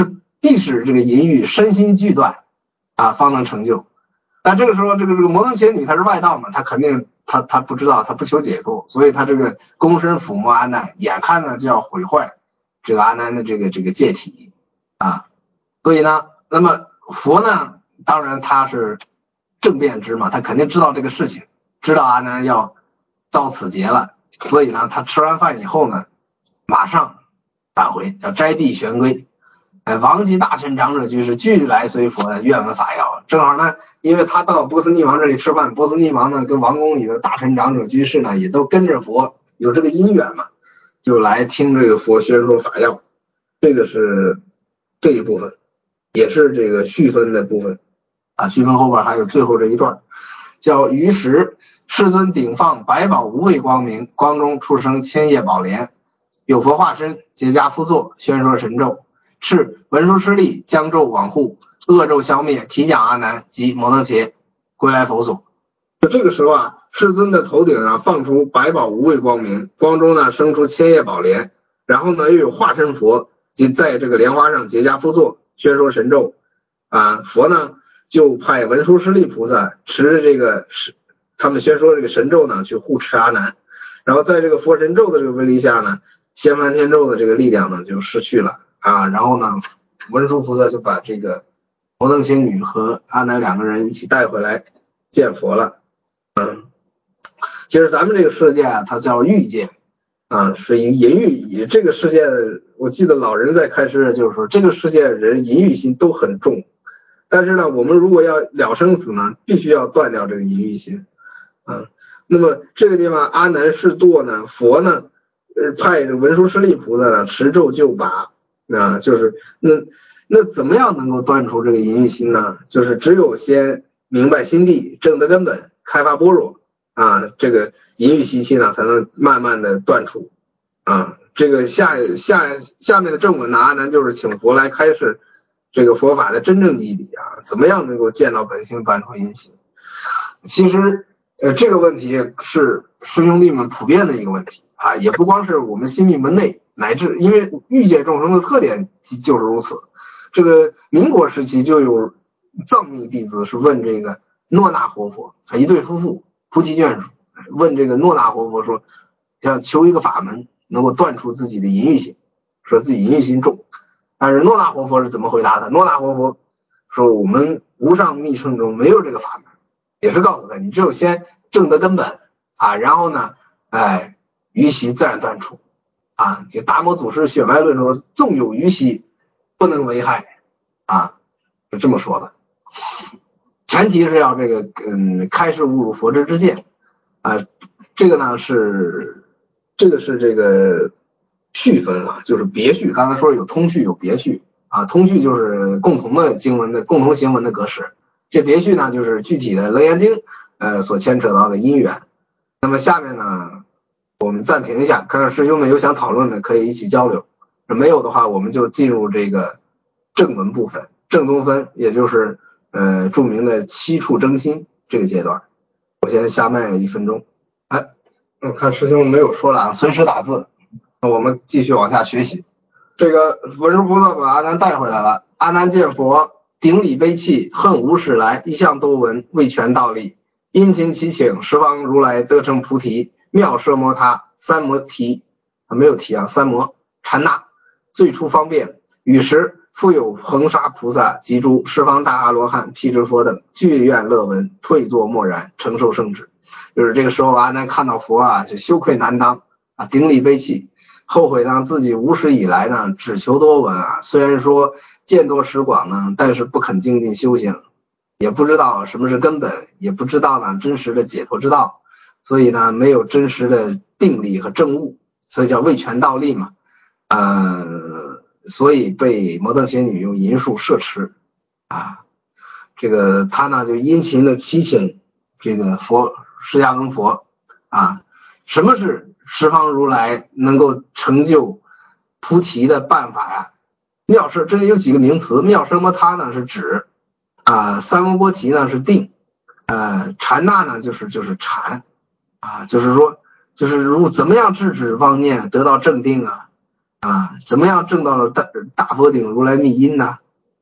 必使这个淫欲身心俱断啊，方能成就。但这个时候这个摩登伽女她是外道嘛，她肯定她不知道，她不求解脱，所以她这个躬身抚摸阿难，眼看呢就要毁坏这个阿难的这个戒体啊。所以呢，那么佛呢，当然他是正遍知嘛，他肯定知道这个事情，知道阿难要遭此劫了，所以呢他吃完饭以后呢马上返回，要斋地旋归。王及大臣长者居士俱来随佛愿闻法要。正好呢，因为他到波斯匿王这里吃饭，波斯匿王呢跟王宫里的大臣长者居士呢也都跟着佛，有这个因缘嘛，就来听这个佛宣说法要。这个是这一部分，也是这个续分的部分啊。续分后边还有最后这一段，叫于时世尊顶放百宝无畏光明，光中出生千叶宝莲，有佛化身结跏趺坐，宣说神咒，敕文殊师利将咒往护，恶咒消灭，提讲阿难及摩登伽归来佛所。这个时候啊，世尊的头顶上放出百宝无畏光明，光中呢生出千叶宝莲，然后呢又有化身佛即在这个莲花上结跏趺坐，宣说神咒啊。佛呢就派文殊师利菩萨持着这个他们宣说这个神咒呢去护持阿难，然后在这个佛神咒的这个威力下呢，掀翻天咒的这个力量呢就失去了啊。然后呢文殊菩萨就把这个摩登伽女和阿难两个人一起带回来见佛了。其实咱们这个世界啊，它叫欲界啊，是一淫欲。这个世界，我记得老人在开示就是说，这个世界人淫欲心都很重，但是呢，我们如果要了生死呢，必须要断掉这个淫欲心啊。那么这个地方阿难示堕呢，佛呢派文殊师利菩萨呢持咒救拔啊，就是那怎么样能够断除这个淫欲心呢？就是只有先明白心地，证得根本，开发般若啊，这个淫欲习气呢才能慢慢的断除啊。这个下面的正文呢，阿难就是请佛来开示这个佛法的真正义理啊，怎么样能够见到本性，断除淫习。其实这个问题是师兄弟们普遍的一个问题啊，也不光是我们新密门内，乃至因为欲界众生的特点就是如此。这个民国时期就有藏密弟子是问这个诺那活佛，一对夫妇菩提眷属问这个诺那活佛说，想求一个法门能够断除自己的淫欲心，说自己淫欲心重。但是诺那活佛是怎么回答的？诺那活佛说，我们无上密乘中没有这个法门，也是告诉他，你只有先证得根本啊，然后呢余习自然断除啊。达摩祖师血脉论说，纵有余习不能为害啊，是这么说的。前提是要这个开示悟入佛之知见啊。这个呢是这个序分啊，就是别序。刚才说有通序有别序啊，通序就是共同的经文的共同行文的格式，这别序呢就是具体的楞严经所牵扯到的因缘。那么下面呢我们暂停一下，看看师兄们有想讨论的可以一起交流，没有的话我们就进入这个正文部分，正宗分，也就是著名的七处征心这个阶段。我先下麦1分钟。我看师兄没有说了啊，随时打字，我们继续往下学习。这个文殊菩萨把阿难带回来了，阿难见佛顶礼悲泣，恨无始来，一向多闻，未全道力，殷勤祈请十方如来得成菩提，妙摄摩他三摩提没有提啊，三摩禅那最初方便。与时复有恒沙菩萨及诸十方大阿罗汉辟支佛等俱愿乐闻，退坐默然，承受圣旨。就是这个时候阿难看到佛啊，就羞愧难当啊，顶礼悲泣，后悔呢自己无始以来呢只求多闻啊，虽然说见多识广呢，但是不肯精进修行，也不知道什么是根本，也不知道呢真实的解脱之道，所以呢没有真实的定力和证悟，所以叫未全道力嘛。所以被摩登伽女用淫术摄持啊。这个他呢就殷勤的祈请这个佛释迦牟尼佛啊，什么是十方如来能够成就菩提的办法呀？妙摄，这里有几个名词，妙摄摩他呢是指啊，三摩波提呢是定，禅那呢就是禅啊，就是说如怎么样制止妄念得到正定啊，怎么样证到了大佛顶如来密因呢？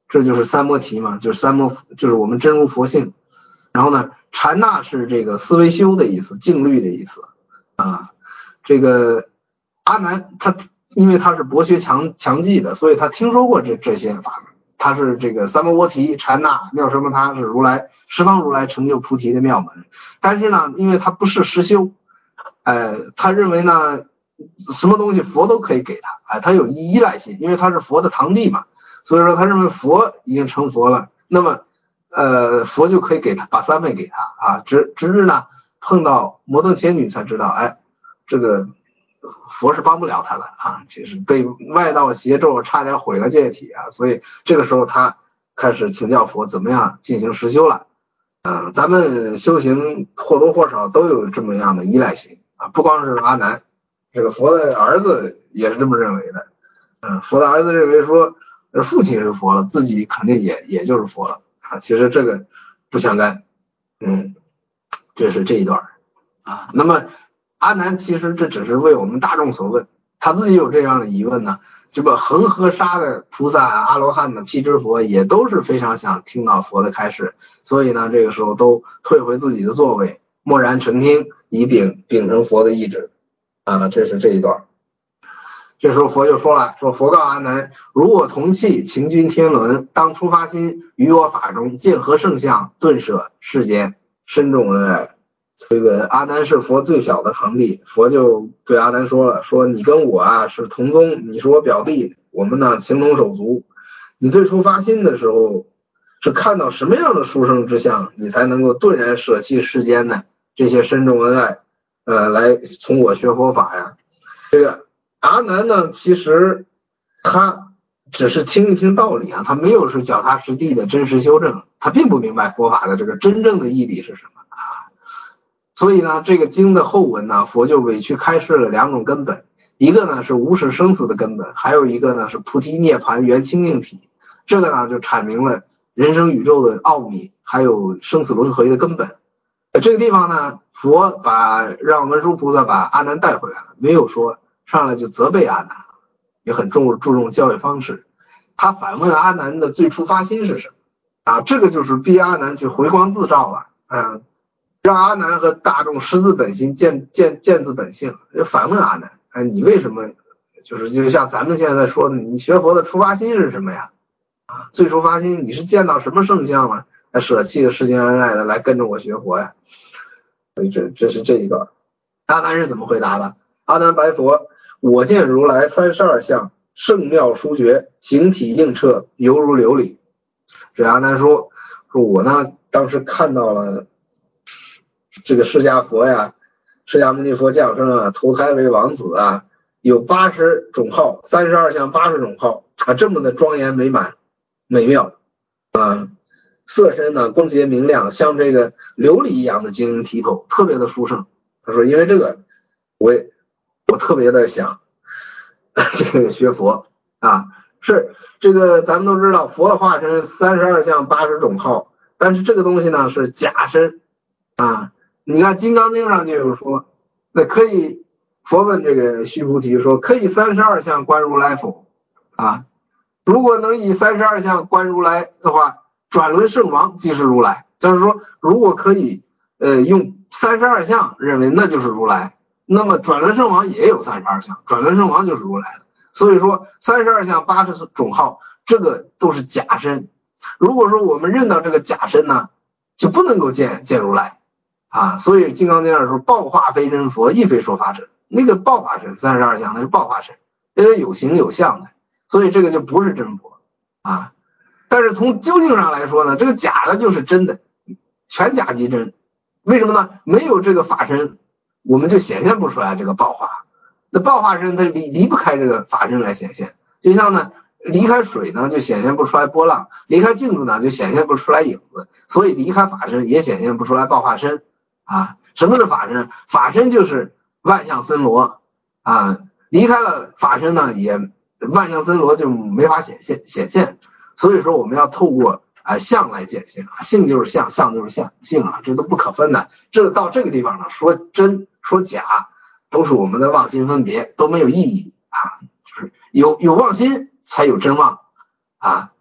这就是三摩提嘛，就是就是我们真如佛性。然后呢，禅那是这个思维修的意思，静虑的意思啊。这个阿难因为他是博学强记的，所以他听说过这些法门。他是这个三摩波提、禅那、妙什么他是十方如来成就菩提的妙门。但是呢，因为他不是实修，他认为呢，什么东西佛都可以给他，他有依赖性，因为他是佛的堂弟嘛，所以说他认为佛已经成佛了，那么佛就可以给他把三昧给他啊。直至呢碰到摩登伽女才知道，这个佛是帮不了他了啊，就是被外道邪咒差点毁了戒体啊，所以这个时候他开始请教佛怎么样进行实修了。咱们修行或多或少都有这么样的依赖性啊，不光是阿难，这个佛的儿子也是这么认为的。佛的儿子认为说父亲是佛了，自己肯定也就是佛了啊，其实这个不相干。这是这一段啊。那么阿难其实这只是为我们大众所问，他自己有这样的疑问呢。这个恒河沙的菩萨、阿罗汉的辟支佛也都是非常想听到佛的开示，所以呢，这个时候都退回自己的座位，默然沉听，以秉承佛的意志啊。这是这一段。这时候佛就说了，说佛告阿难：如我同契行军天伦，当初发心于我法中，见何圣相，顿舍世间，深重恩爱。这个阿难是佛最小的堂弟，佛就对阿难说了，说你跟我是同宗，你是我表弟，我们呢情同手足。你最初发心的时候是看到什么样的殊胜之相，你才能够顿然舍弃世间的这些深重恩爱，来从我学佛法呀？这个阿难呢，其实他只是听一听道理啊，他没有是脚踏实地的真实修正，他并不明白佛法的这个真正的义理是什么。所以呢，这个经的后文呢，佛就委屈开示了两种根本，一个呢是无始生死的根本，还有一个呢是菩提涅槃圆清净体。这个呢就阐明了人生宇宙的奥秘，还有生死轮回的根本。这个地方呢，佛让文殊菩萨把阿难带回来了，没有说上来就责备阿难，也很注重教育方式。他反问阿难的最初发心是什么啊？这个就是逼阿难去回光自照了，让阿难和大众识自本心，见自本性，反问阿难，你为什么就像咱们现在说的，你学佛的出发心是什么呀？最初发心你是见到什么圣相了，舍弃了世间恩爱的来跟着我学佛呀？所以这是这一段。阿难是怎么回答的？阿难白佛：我见如来32相，圣妙殊绝，形体映彻，犹如琉璃。这阿难说我呢当时看到了这个释迦佛呀，释迦牟尼佛降生投胎为王子有80种号，32相80种号这么的庄严美满美妙色身呢光洁明亮，像这个琉璃一样的晶莹剔透，特别的殊胜。他说因为这个我特别的想这个学佛是这个咱们都知道佛的化身32相80种号，但是这个东西呢是假身你看《金刚经》上就有说，那可以，佛问这个须菩提说，可以32相观如来否？如果能以32相观如来的话，转轮圣王即是如来。就是说，如果可以，用32相认为那就是如来，那么转轮圣王也有32相，转轮圣王就是如来的。所以说，32相80种号，这个都是假身。如果说我们认到这个假身呢，就不能够见如来。所以《金刚经》上说，报化非真佛，亦非说法者。那个报化身32相，那是报化身，这是有形有相的，所以这个就不是真佛但是从究竟上来说呢，这个假的就是真的，全假即真。为什么呢？没有这个法身，我们就显现不出来这个报化。那报化身它离不开这个法身来显现，就像呢离开水呢就显现不出来波浪，离开镜子呢就显现不出来影子，所以离开法身也显现不出来报化身什么是法身？法身就是万象森罗离开了法身呢，也万象森罗就没法显现。所以说我们要透过相来见性性就是相，相就是性这都不可分的。到这个地方呢，说真说假都是我们的妄心分别，都没有意义就是有妄心才有真妄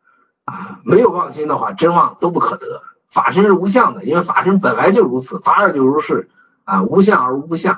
没有妄心的话，真妄都不可得。法身是无相的，因为法身本来就如此，法尔就如是无相而无不相。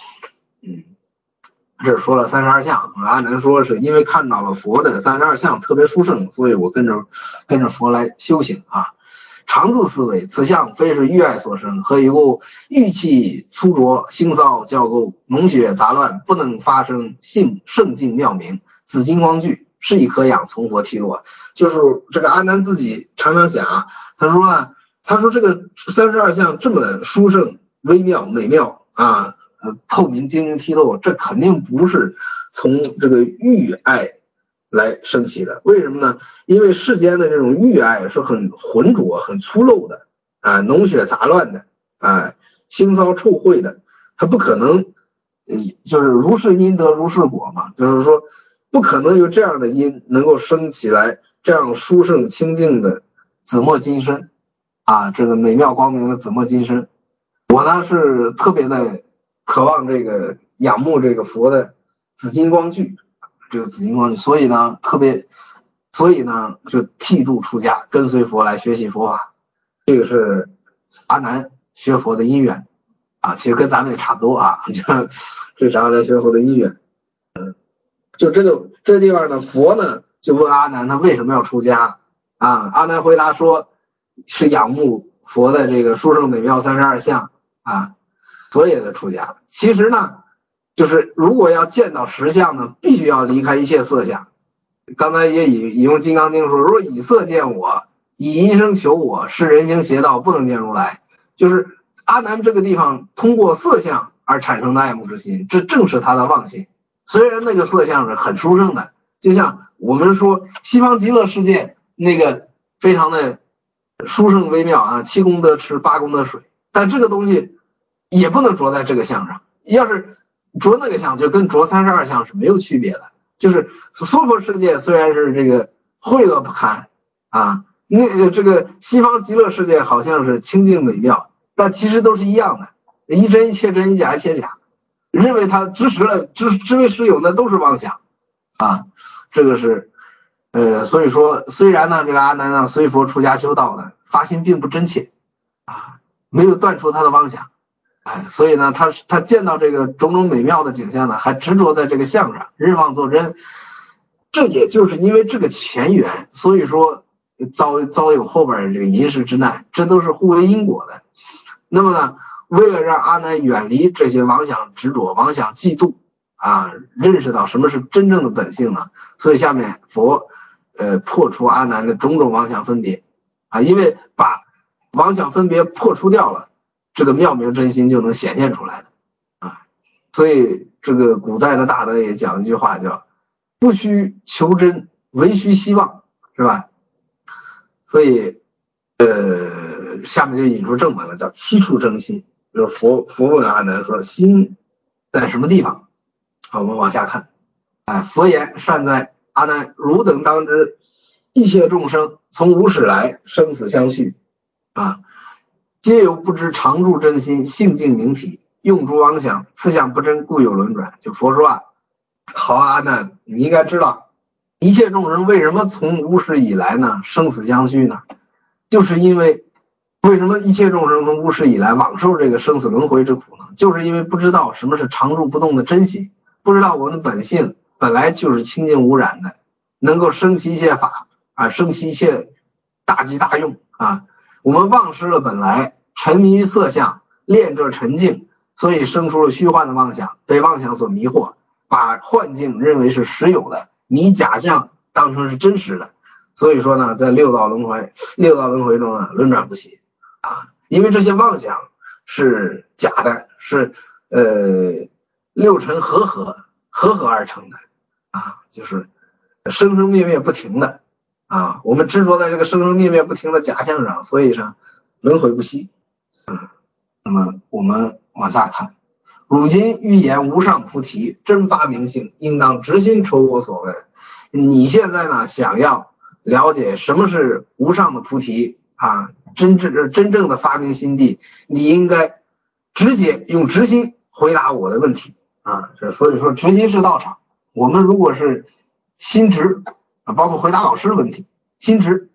这说了32相，阿难说是因为看到了佛的32相特别殊胜，所以我跟着佛来修行常自思维，此相非是欲爱所生，何以故？欲气粗浊，腥骚交构，脓血杂乱，不能发生圣境妙明。此金光具，是以可养从佛体落。就是这个阿难自己常常想他说这个32相这么殊胜、微妙、美妙透明、晶莹剔透，这肯定不是从这个欲爱来升起的。为什么呢？因为世间的这种欲爱是很浑浊、很粗陋的脓血杂乱的腥骚臭秽的，它不可能就是如是因得如是果嘛，就是说不可能有这样的因能够升起来这样殊胜清净的紫墨金身这个美妙光明的紫墨金身。我呢是特别的渴望这个仰慕这个佛的紫金光具，这个紫金光具，所以呢就剃度出家，跟随佛来学习佛法。这个是阿难学佛的因缘其实跟咱们也差不多就是这是阿难学佛的因缘。就这地方呢，佛呢就问阿难他为什么要出家阿难回答说是仰慕佛的这个殊胜美妙32相所以出家。其实呢就是如果要见到实相呢，必须要离开一切色相。刚才也引用金刚经说，若以色见我，以音声求我，是人行邪道，不能见如来。就是阿难这个地方通过色相而产生的爱慕之心，这正是他的妄心。虽然那个色相是很殊胜的，就像我们说西方极乐世界那个非常的殊胜微妙7功德池8功德水，但这个东西也不能着在这个相上，要是着那个相就跟着32相是没有区别的。就是娑婆世界虽然是这个秽恶不堪那个这个西方极乐世界好像是清净美妙，但其实都是一样的，一真一切真，一假一切假。认为他知为实有，那都是妄想这个是所以说虽然呢这个阿难呢随佛出家修道呢，发心并不真切没有断除他的妄想所以呢他见到这个种种美妙的景象呢，还执着在这个相上，日妄作真。这也就是因为这个前缘，所以说遭有后边这个淫世之难，这都是互为因果的。那么呢，为了让阿难远离这些妄想执着、妄想嫉妒认识到什么是真正的本性呢？所以下面佛破除阿难的种种妄想分别因为把妄想分别破除掉了，这个妙明真心就能显现出来的所以这个古代的大德也讲一句话叫不须求真，唯须希望，是吧？所以下面就引出正文了，叫七处真心。就是佛问阿难说心在什么地方我们往下看佛言善哉阿难，汝等当知，一切众生从无始来，生死相续皆有不知常住真心，性净明体，用诸妄想，此相不真，故有轮转。就佛说好阿难，你应该知道一切众生为什么从无始以来呢生死相续呢？就是因为为什么一切众生从无始以来往受这个生死轮回之苦呢？就是因为不知道什么是常住不动的真心，不知道我们的本性本来就是清净无染的，能够生起一切法生起一切大吉大用我们忘失了本来，沉迷于色相，恋这沉静，所以生出了虚幻的妄想，被妄想所迷惑，把幻境认为是实有的，迷假象当成是真实的。所以说呢，在六道轮回中呢，轮转不息因为这些妄想是假的，是六尘合合而成的就是生生灭灭不停的我们执着在这个生生灭灭不停的假象上，所以说轮回不息那么我们往下看，汝今欲言无上菩提真发明性，应当直心筹我所问。你现在呢想要了解什么是无上的菩提真正的发明心地，你应该直接用直心回答我的问题所以说直心是道场。我们如果是心直包括回答老师的问题，心直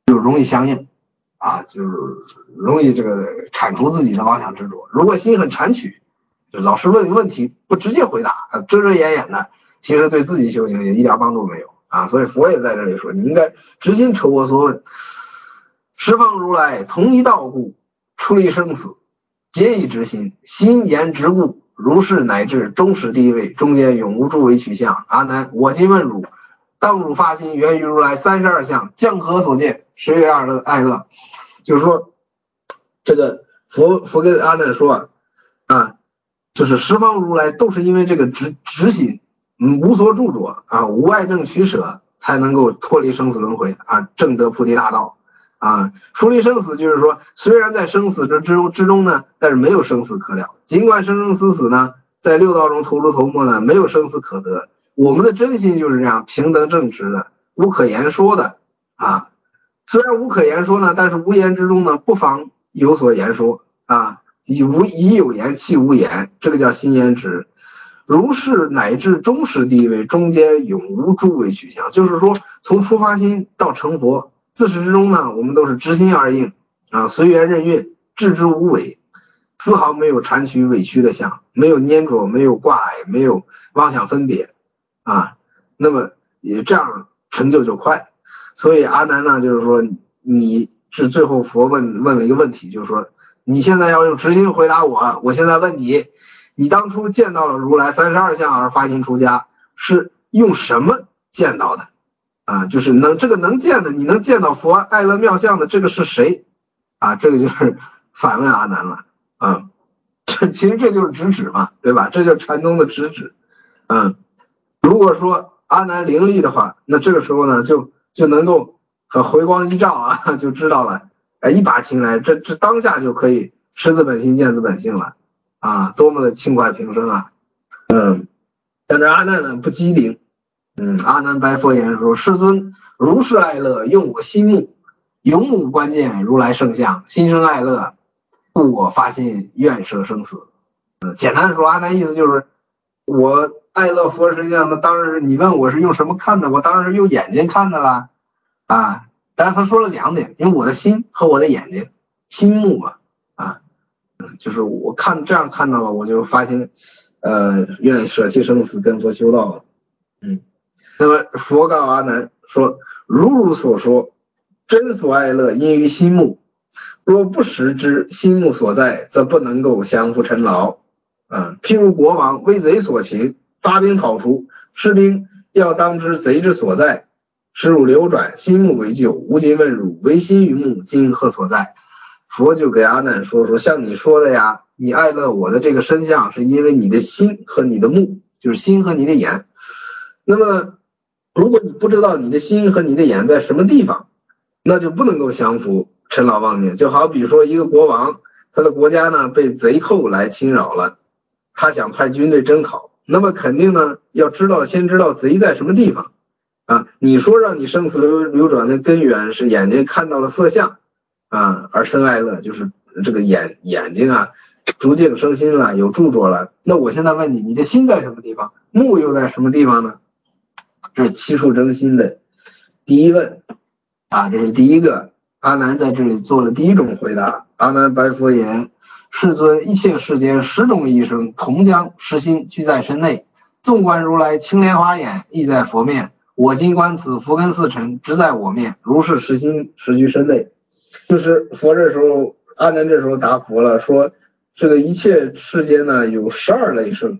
就容易相应就是容易这个铲除自己的妄想执着。如果心很馋取，老师问一个问题不直接回答，遮遮掩掩的，其实对自己修行也一点帮助没有所以佛也在这里说，你应该直心筹我所问，十方如来同一道故，出离生死，皆以直心，心言直故，如是乃至终始地位，中间永无诸为取向。阿难，我今问汝，当汝发心源于如来32相，将何所见？十月爱乐，就是说这个佛跟阿难说就是十方如来都是因为这个直心，无所著着无爱正取舍，才能够脱离生死轮回证得菩提大道出离生死，就是说虽然在生死之中呢，但是没有生死可了。尽管生生死死呢，在六道中投入头没呢，没有生死可得。我们的真心就是这样平等正直的，无可言说的虽然无可言说呢，但是无言之中呢，不妨有所言说以有言弃无言，这个叫心言直。如是乃至终始地位，中间永无诸为取向，就是说从出发心到成佛，自始至终呢，我们都是直心而应随缘任运，置之无违，丝毫没有缠取委屈的相，没有粘着，没有挂碍，没有妄想分别那么也这样成就快。所以阿难呢，就是说你是最后佛问了一个问题，就是说你现在要用直心回答我现在问你，你当初见到了如来32相而发心出家，是用什么见到的就是这个能见的，你能见到佛爱乐妙相的，这个是谁这个就是反问阿难了其实这就是直指嘛，对吧？这就是禅宗的直指如果说阿难灵力的话，那这个时候呢就能够回光一照就知道了一把琴来，这当下就可以识自本心见自本性了多么的轻快平生但是阿难呢不机灵阿难白佛言说，世尊如是爱乐，用我心目永目观见如来圣相，心生爱乐，故我发心愿舍生死简单的说，阿难意思就是我爱乐佛圣相，那当然是你问我是用什么看的，我当然是用眼睛看的啦但是他说了2点，因为我的心和我的眼睛，心目嘛就是我这样看到了，我就发心愿舍弃生死跟佛修道了那么佛告阿难说，如所说，真所爱乐因于心目，若不识之心目所在，则不能够降伏尘劳譬如国王为贼所擒，发兵讨除，士兵要当知贼之所在，使汝流转，心目为救。吾今问汝，唯心于目，今何所在？佛就给阿难说像你说的呀，你爱乐我的这个身相，是因为你的心和你的目，就是心和你的眼。那么如果你不知道你的心和你的眼在什么地方，那就不能够降服尘劳妄念。就好比说一个国王，他的国家呢被贼寇来侵扰了，他想派军队征讨，那么肯定呢要先知道贼在什么地方你说让你生死流转的根源是眼睛看到了色相而生爱乐，就是这个眼睛逐境生心了，有著着了。那我现在问你，你的心在什么地方？目又在什么地方呢？这是七处争心的第一问这是第一个。阿难在这里做了第一种回答。阿难白佛言，世尊，一切世间10种异生，同将实心具在身内，纵观如来青莲花眼，亦在佛面。我今观此佛根4尘，直在我面，如是实心实具身内。就是佛这时候，阿难这时候答佛了，说这个一切世间呢有12类生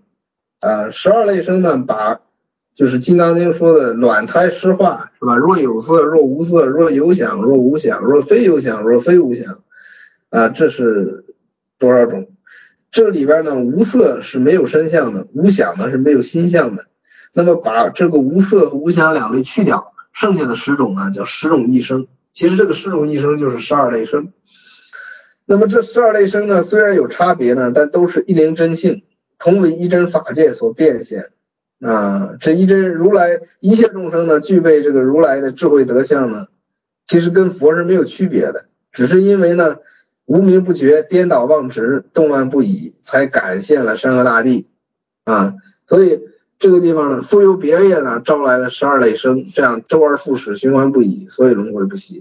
12类生呢，把就是金刚经说的卵胎湿化是吧？若有色若无色，若有想若无想，若非有想若非无想这是多少种？这里边呢，无色是没有身相的，无想呢是没有心相的。那么把这个无色和无想2类去掉，剩下的10种呢叫10种异生。其实这个10种异生就是12类生。那么这12类生呢，虽然有差别呢，但都是一灵真性，同为一真法界所变现这一真如来一切众生呢，具备这个如来的智慧德相呢，其实跟佛是没有区别的，只是因为呢无明不觉，颠倒妄执，动乱不已，才感现了山河大地所以这个地方呢，复有别业呢，招来了12类生，这样周而复始，循环不已，所以轮回不息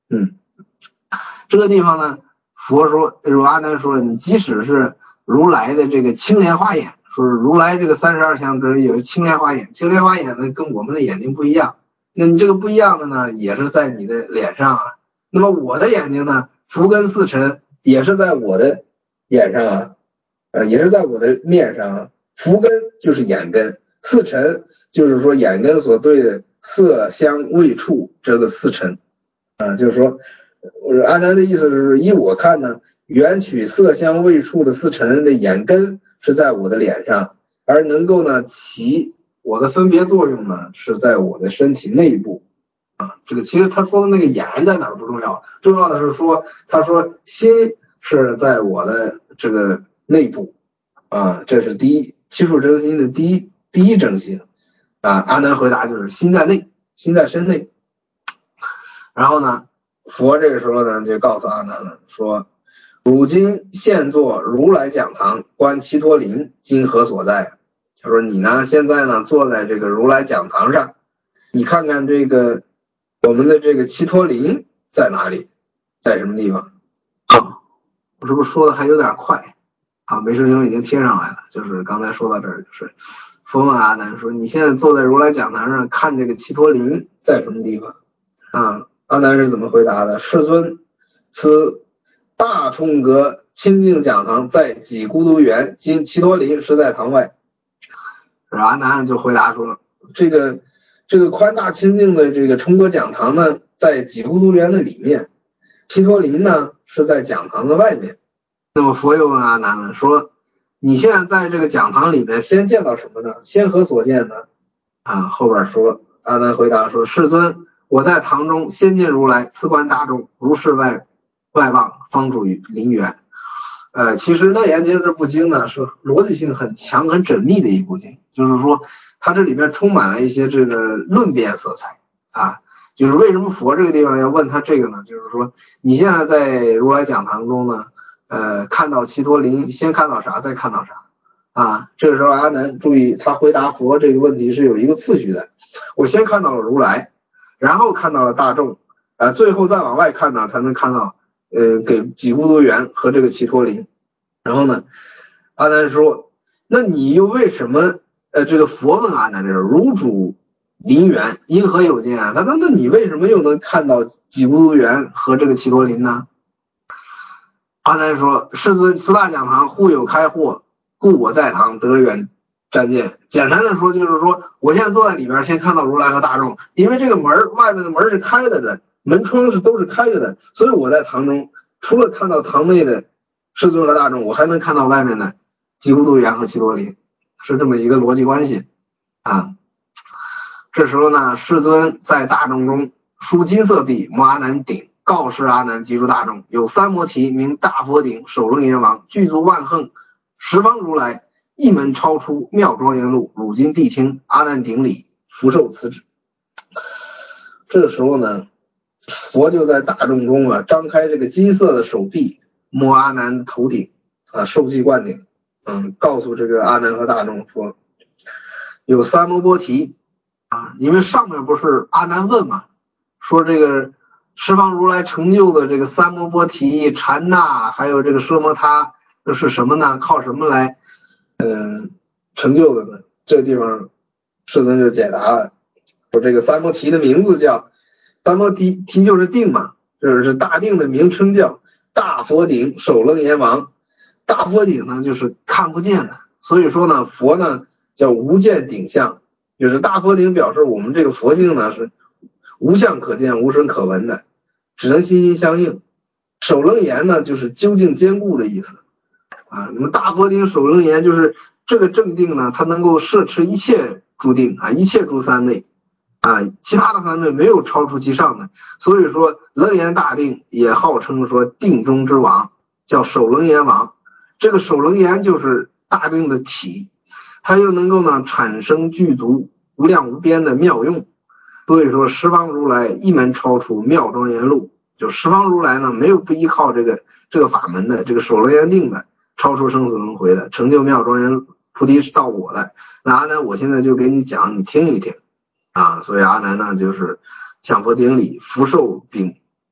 这个地方呢，佛说，阿难说，你即使是如来的这个青莲花眼，说是如来这个32相之一有青莲花眼，青莲花眼呢跟我们的眼睛不一样，那你这个不一样的呢，也是在你的脸上啊。那么我的眼睛呢，福根四尘也是在我的眼上啊，也是在我的面上啊。福根就是眼根，四尘就是说眼根所对的色香味触这个四尘啊，就是说。阿难的意思是，依我看呢，缘取色香味触的四尘的眼根是在我的脸上，而能够呢起我的分别作用呢是在我的身体内部啊。这个其实他说的那个眼在哪儿不重要，重要的是说他说心是在我的这个内部啊，这是七处真心的第一真心啊。阿难回答就是心在内，心在身内。然后呢，佛这个时候呢就告诉阿难了，说汝今现坐如来讲堂，观祇陀林今何所在？他说你呢现在呢坐在这个如来讲堂上，你看看这个我们的这个祇陀林在哪里，在什么地方啊？我是不是说的还有点快啊？没事，因为已经贴上来了。就是刚才说到这儿，就是佛问阿难说，你现在坐在如来讲堂上，看这个祇陀林在什么地方啊？阿难是怎么回答的？世尊，此大冲阁清净讲堂在几孤独园，今祇陀林实在堂外。阿难就回答说，这个宽大清净的这个冲阁讲堂呢，在几孤独园的里面，祇陀林呢是在讲堂的外面。那么佛又问阿难了，说你现在在这个讲堂里面先见到什么呢？先何所见呢？啊，后边说，阿难回答说，世尊，我在堂中先见如来，次观大众，如是外望，方处于林园。其实楞严经这部经呢是逻辑性很强很缜密的一部经，就是说它这里面充满了一些这个论辩色彩啊。就是为什么佛这个地方要问他这个呢？就是说你现在在如来讲堂中呢，看到祇陀林，先看到啥，再看到啥啊？这个时候阿难注意，他回答佛这个问题是有一个次序的，我先看到了如来，然后看到了大众，最后再往外看呢，才能看到给几孤独园和这个祇陀林。然后呢，阿难说，那你又为什么这个佛问阿难这如主林园因何有见啊？他说，那你为什么又能看到几孤独园和这个祇陀林呢？阿难说，世尊，此大讲堂互有开豁，故我在堂得远瞻见。简单的说就是说，我现在坐在里边，先看到如来和大众，因为这个门外面的门是开着的，门窗都是开着的，所以我在堂中除了看到堂内的世尊和大众，我还能看到外面的几孤独园和祇陀林，是这么一个逻辑关系啊。这时候呢，世尊在大众中梳金色臂，摩阿难顶，告示阿难及诸大众，有三摩提名大佛顶，首楞严王，具足万恒，十方如来，一门超出妙庄严路，汝今谛听。阿难顶礼，福受此旨。这个时候呢，佛就在大众中啊，张开这个金色的手臂，摸阿难的头顶啊，受记灌顶，告诉这个阿难和大众说，有三摩波提啊，因为上面不是阿难问嘛，说这个十方如来成就的这个三摩波提、禅那，还有这个奢摩他，这是什么呢？靠什么来成就的呢？这个地方世尊就解答了，说这个三摩提的名字叫三摩提就是定嘛，就是大定的名称叫大佛顶首楞严王。大佛顶呢就是看不见的，所以说呢佛呢叫无见顶相，就是大佛顶表示我们这个佛性呢是无相可见无声可闻的，只能心心相应。首楞严呢就是究竟坚固的意思啊。那么大佛顶首楞严就是这个正定呢，它能够摄持一切诸定啊，一切诸三昧啊，其他的三昧没有超出其上的。所以说楞严大定也号称说定中之王，叫首楞严王。这个首楞严就是大定的体，它又能够呢产生具足无量无边的妙用。所以说十方如来一门超出妙庄严路，就十方如来呢没有不依靠这个法门的，这个首楞严定的，超出生死轮回的，成就妙庄严菩提是到我的。那阿难我现在就给你讲，你听一听啊。所以阿难呢就是向佛顶礼，福受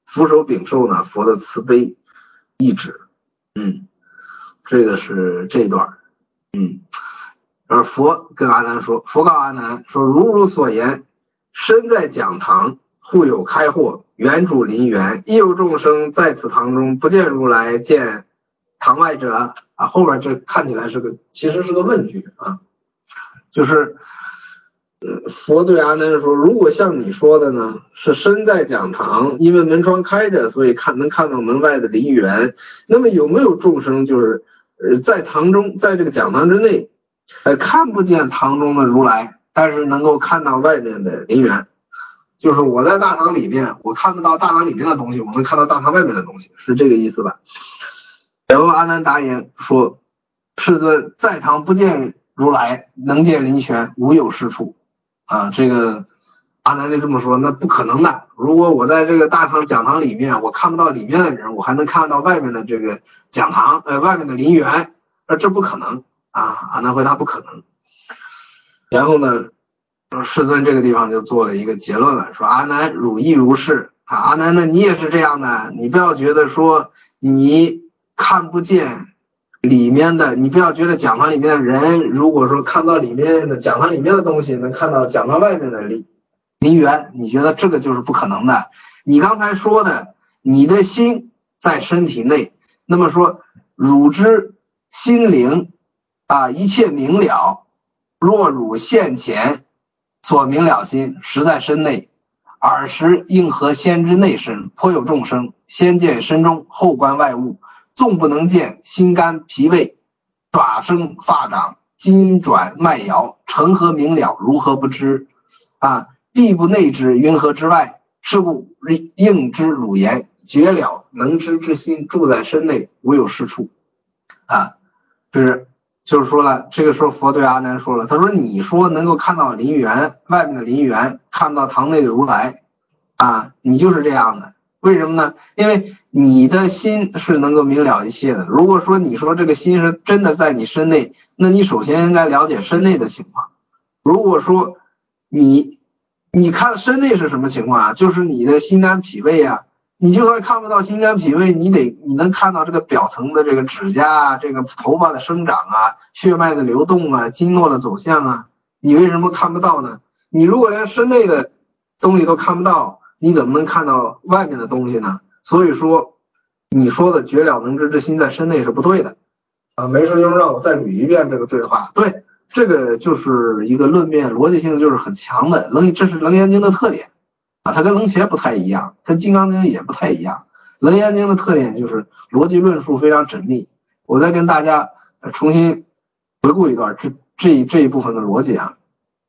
俯首屏受呢佛的慈悲意志。这个是这一段。而佛跟阿难说，佛告阿难说，如所言，身在讲堂，户有开豁，园主林园，亦有众生在此堂中，不见如来，见堂外者啊。后边这看起来其实是个问句啊，就是佛对阿难说，如果像你说的呢，是身在讲堂，因为门窗开着，所以能看到门外的林园，那么有没有众生就是在堂中，在这个讲堂之内看不见堂中的如来，但是能够看到外面的林园？就是我在大堂里面，我看不到大堂里面的东西，我能看到大堂外面的东西，是这个意思吧？然后阿难答言说，世尊，在堂不见如来，能见林泉，无有是处啊。这个阿难就这么说，那不可能的。如果我在这个大堂讲堂里面，我看不到里面的人，我还能看到外面的这个讲堂外面的林园，这不可能啊。阿难回答不可能。然后呢，世尊这个地方就做了一个结论了，说阿难汝亦如是啊。阿难呢，你也是这样的，你不要觉得说你看不见里面的，你不要觉得讲堂里面的人，如果说看到里面的讲堂里面的东西，能看到讲堂外面的林园，你觉得这个就是不可能的。你刚才说的，你的心在身体内，那么说汝之心灵啊，一切明了，若汝现前所明了心，实在身内，尔时应合先知内身，颇有众生，先见身中，后观外物，纵不能见，心肝脾胃爪生发长，筋转脉摇，成何明了，如何不知啊？必不内知，云何之外？是故应知汝言，绝了能知之心，住在身内，无有是处啊。就是说了，这个时候佛对阿难说了，他说你说能够看到林园，外面的林园，看到堂内的如来啊，你就是这样的。为什么呢？因为你的心是能够明了一切的。如果说你说这个心是真的在你身内，那你首先应该了解身内的情况。如果说你看身内是什么情况啊？就是你的心肝脾胃啊。你就算看不到心肝脾胃，你能看到这个表层的这个指甲啊，这个头发的生长啊，血脉的流动啊，经络的走向啊，你为什么看不到呢？你如果连身内的东西都看不到，你怎么能看到外面的东西呢？所以说你说的绝了能知之心在身内是不对的啊。没事就让我再捋一遍这个对话。对，这个就是一个论辩逻辑性就是很强的，这是楞严经的特点啊，它跟楞伽不太一样，跟金刚经也不太一样。楞严经的特点就是逻辑论述非常缜密。我再跟大家重新回顾一段这一部分的逻辑啊。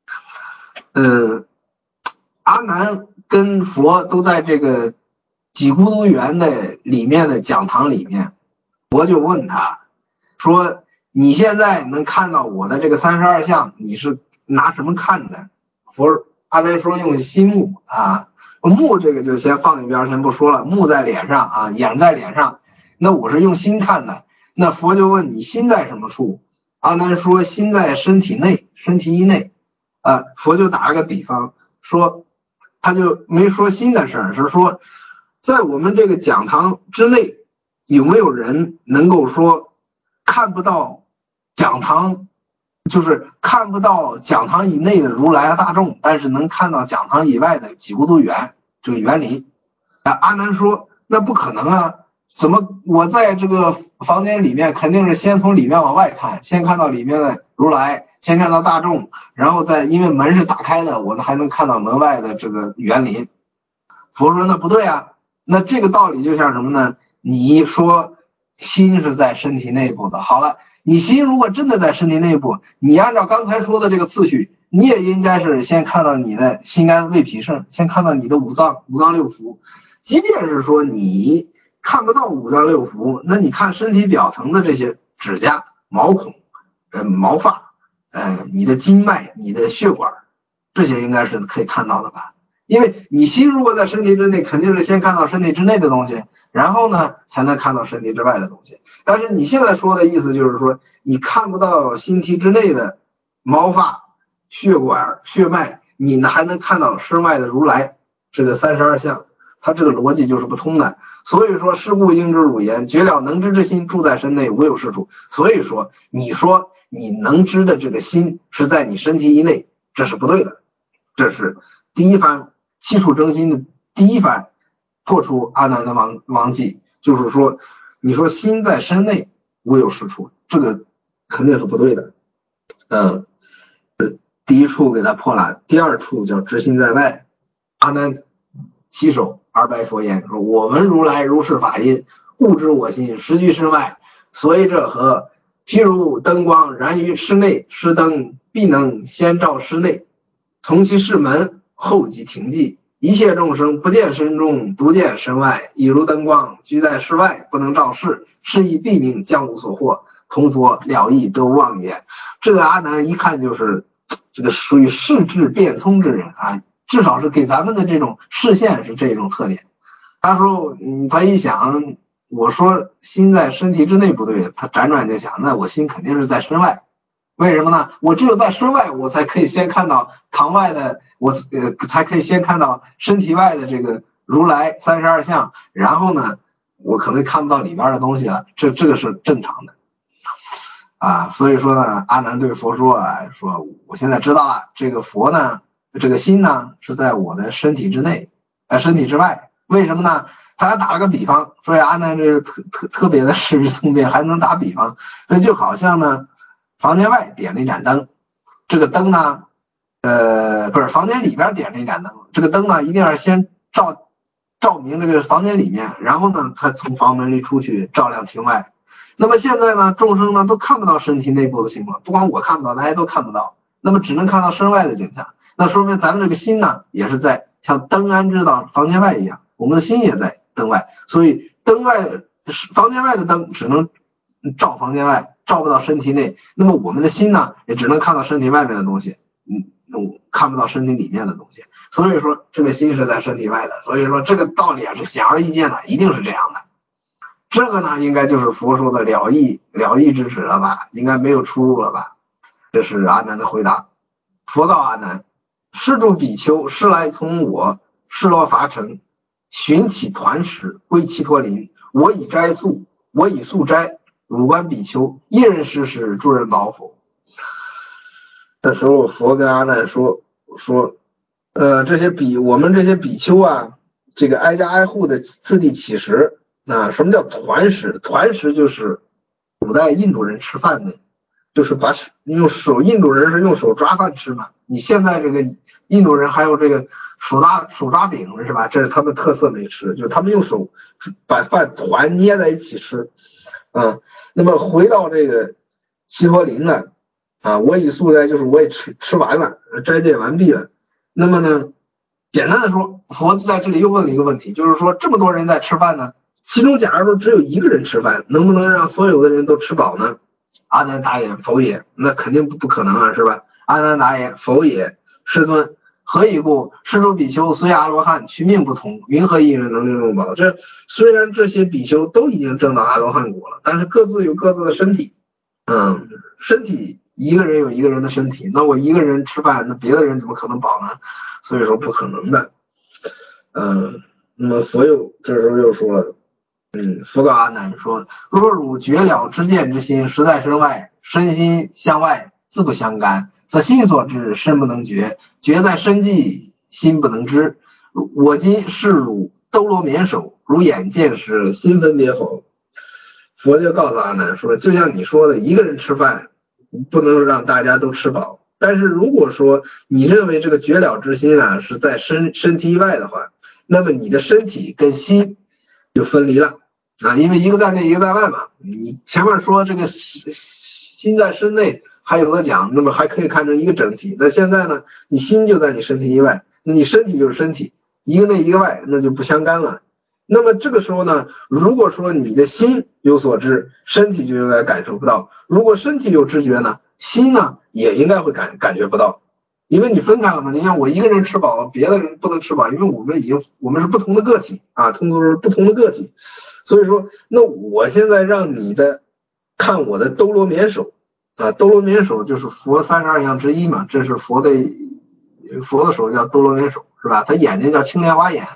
阿难跟佛都在这个几孤独园的里面的讲堂里面，佛就问他说，你现在能看到我的这个32相，你是拿什么看的？阿难说用心目啊，目这个就先放一边先不说了，目在脸上啊，眼在脸上，那我是用心看的。那佛就问你心在什么处？阿难说心在身体内，身体以内啊。佛就打了个比方说，他就没说心的事儿，是说在我们这个讲堂之内有没有人能够说看不到讲堂，就是看不到讲堂以内的如来和大众，但是能看到讲堂以外的几孤独园这个园林。阿难说那不可能啊，怎么我在这个房间里面肯定是先从里面往外看，先看到里面的如来，先看到大众，然后再因为门是打开的，我还能看到门外的这个园林。佛说那不对啊，那这个道理就像什么呢？你说心是在身体内部的，好了，你心如果真的在身体内部，你按照刚才说的这个次序，你也应该是先看到你的心肝胃脾肾，先看到你的五脏六腑。即便是说你看不到五脏六腑，那你看身体表层的这些指甲、毛孔、毛发、你的经脉、你的血管，这些应该是可以看到的吧？因为你心如果在身体之内，肯定是先看到身体之内的东西，然后呢才能看到身体之外的东西。但是你现在说的意思就是说，你看不到心体之内的毛发、血管、血脉，你还能看到身外的如来这个32相。 它这个逻辑就是不通的。所以说是故应知汝言，绝了能知之心住在身内，无有是处。所以说你说你能知的这个心是在你身体以内，这是不对的。这是第一番七处征心的第一番破除阿难的妄计，就是说你说心在身内无有是处，这个肯定是不对的。第一处给他破了，第二处叫知心在外。阿难起手而白佛言，说我们如来如是法音，悟知我心实居身外，所以这何？譬如灯光燃于室内，施灯必能先照室内，从其室门后即停寂。一切众生不见身中，独见身外，亦如灯光居在室外，不能照室，是以必明将无所获，同佛了义都忘也。这个阿难一看就是这个属于视智变聪之人啊，至少是给咱们的这种视线是这种特点。他说他一想，我说心在身体之内不对，他辗转就想，那我心肯定是在身外。为什么呢？我只有在身外，我才可以先看到堂外的，我才可以先看到身体外的这个如来32相，然后呢我可能看不到里边的东西了，这个是正常的啊。所以说呢，阿难对佛说啊，说我现在知道了，这个佛呢，这个心呢是在我的身体之内，身体之外。为什么呢？他还打了个比方，所以阿难这个特别的识之聪辩，还能打比方。所以就好像呢，房间外点了一盏灯，这个灯呢，不是房间里边点了一盏灯，这个灯呢一定要先照明这个房间里面，然后呢才从房门里出去照亮厅外。那么现在呢，众生呢都看不到身体内部的情况，不光我看不到，大家都看不到，那么只能看到身外的景象。那说明咱们这个心呢，也是在像灯安置到房间外一样，我们的心也在灯外，所以房间外的灯只能照房间外，照不到身体内。那么我们的心呢，也只能看到身体外面的东西，看不到身体里面的东西。所以说这个心是在身体外的，所以说这个道理是显而易见的，一定是这样的。这个呢，应该就是佛说的了义之旨了吧？应该没有出入了吧？这是阿难的回答。佛告阿难：施主比丘，是来从我示罗伐城，寻起团食，归祇陀林。我以素斋，汝观比丘，一人施食，诸人饱否？这时候佛跟阿难说，我们这些比丘啊，这个挨家挨户的次第乞食。什么叫团食？团食就是古代印度人吃饭的，就是印度人是用手抓饭吃嘛。你现在这个印度人还有这个手抓饼是吧？这是他们特色美食，就是他们用手把饭团捏在一起吃。那么回到这个祇陀林呢，我以素斋，就是我也吃完了，斋戒完毕了。那么呢，简单的说，佛在这里又问了一个问题，就是说这么多人在吃饭呢，其中假如说只有一个人吃饭，能不能让所有的人都吃饱呢？阿难答言：否也。那肯定不可能啊，是吧？阿难答言：否也。世尊，何以故？施主比丘虽阿罗汉，取命不同，云何一人能令众饱？这虽然这些比丘都已经证到阿罗汉果了，但是各自有各自的身体。身体一个人有一个人的身体，那我一个人吃饭，那别的人怎么可能饱呢？所以说不可能的。那么佛这时候又说了，佛告阿难说：若汝绝了知见之心，实在身外，身心向外，自不相干，则心所知，身不能觉，觉在身际，心不能知。我今示汝兜罗绵手，汝眼见时，心分别否？佛就告诉阿难说，就像你说的，一个人吃饭不能让大家都吃饱，但是如果说你认为这个绝了之心啊是在身体以外的话，那么你的身体跟心就分离了因为一个在内一个在外嘛。你前面说这个心在身内还有的讲，那么还可以看成一个整体。那现在呢，你心就在你身体以外，那你身体就是身体，一个内一个外，那就不相干了。那么这个时候呢，如果说你的心有所知，身体就应该感受不到；如果身体有知觉呢，心呢也应该会感觉不到，因为你分开了嘛。你像我一个人吃饱，别的人不能吃饱，因为我们是不同的个体通通是不同的个体。所以说，那我现在让你看我的兜罗绵手兜罗绵手就是佛32样之一嘛，这是佛的手叫兜罗绵手是吧？他眼睛叫青莲花眼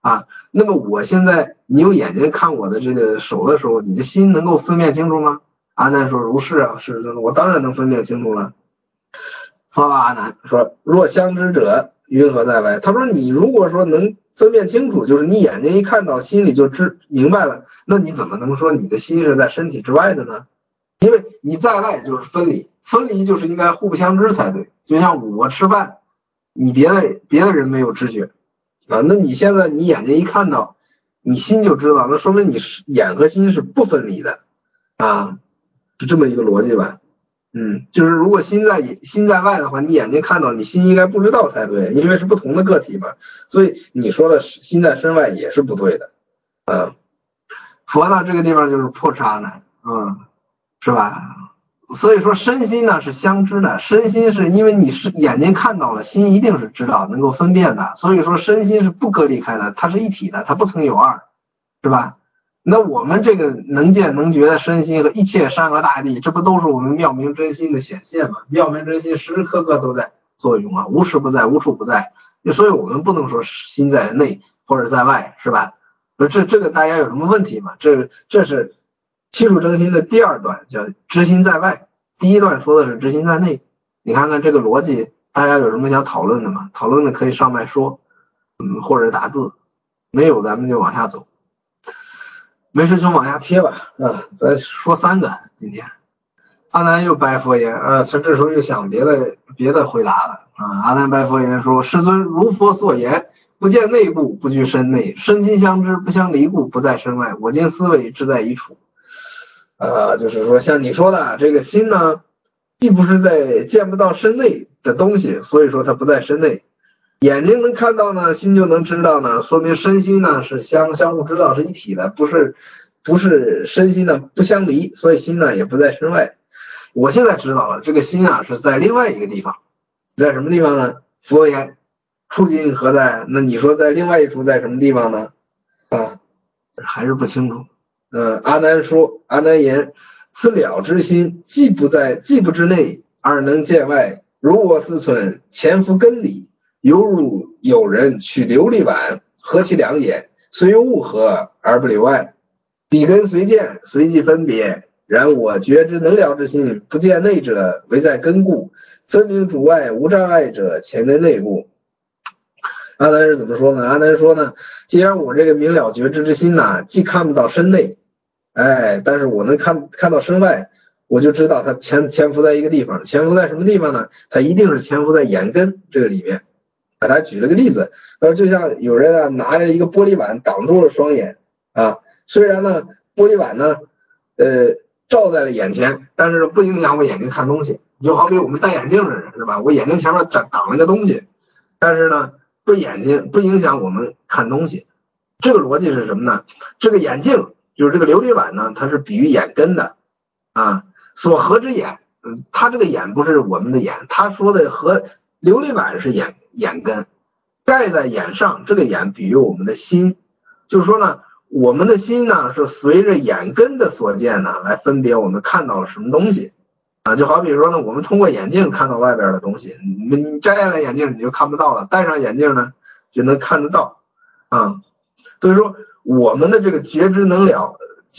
啊。那么我现在你用眼睛看我的这个手的时候，你的心能够分辨清楚吗？阿难说如是啊，是我当然能分辨清楚了。佛告阿难说：若相知者，云何在外？他说你如果说能分辨清楚，就是你眼睛一看到，心里就明白了，那你怎么能说你的心是在身体之外的呢？因为你在外就是分离，分离就是应该互不相知才对。就像我吃饭，你别的人没有知觉啊，那你现在你眼睛一看到，你心就知道，那说明你眼和心是不分离的啊，是这么一个逻辑吧。就是如果心在外的话，你眼睛看到，你心应该不知道才对，因为是不同的个体嘛。所以你说的心在身外也是不对的。佛到这个地方就是破斥阿难，是吧？所以说身心呢是相知的，身心是因为你是眼睛看到了，心一定是知道能够分辨的，所以说身心是不割离开的，它是一体的，它不曾有二，是吧？那我们这个能见能觉的身心和一切山河大地，这不都是我们妙明真心的显现吗？妙明真心时时刻刻都在作用啊，无时不在，无处不在。所以我们不能说心在内或者在外，是吧？这个大家有什么问题吗？这是七处真心的第二段，叫知心在外。第一段说的是知心在内。你看看这个逻辑，大家有什么想讨论的吗？讨论的可以上麦说，或者打字，没有咱们就往下走。没事就往下贴吧，咱说3个今天。阿难又白佛言，这时候又想别的回答了啊。阿难白佛言说：世尊如佛所言，不见内部，不居身内，身心相知，不相离故，不在身外。我今思维，志在一处。就是说像你说的，这个心呢，既不是在见不到身内的东西，所以说它不在身内。眼睛能看到呢，心就能知道呢，说明身心呢是相互知道是一体的，不是身心呢不相离，所以心呢也不在身外。我现在知道了，这个心啊是在另外一个地方，在什么地方呢？佛言处今何在？那你说在另外一处在什么地方呢？还是不清楚。阿难言，此了之心，既不知内，而能见外，如我思忖，潜伏根里，犹如有人取琉璃碗，合其两眼，虽物合而不留爱，彼根随见，随即分别。然我觉知能了之心，不见内者，唯在根故，分明主外，无障碍者，前根内故。阿难是怎么说呢？阿难说呢，既然我这个明了觉知之心呐，既看不到身内，但是我能看到身外，我就知道它潜伏在一个地方。潜伏在什么地方呢？它一定是潜伏在眼根这个里面。他举了个例子，就像有人拿着一个玻璃碗挡住了双眼啊，虽然呢玻璃碗呢照在了眼前，但是不影响我眼睛看东西。就好比我们戴眼镜的人是吧？我眼睛前面挡了个东西，但是呢不影响我们看东西。这个逻辑是什么呢？这个眼镜就是这个琉璃碗呢，它是比喻眼根的啊，所合之眼，它这个眼不是我们的眼，他说的和琉璃碗是眼根，盖在眼上，这个眼比喻我们的心，就是说呢，我们的心呢是随着眼根的所见呢来分别我们看到了什么东西啊，就好比说呢，我们通过眼镜看到外边的东西，你摘下来眼镜你就看不到了，戴上眼镜呢就能看得到啊。所以说我们的这个觉知能了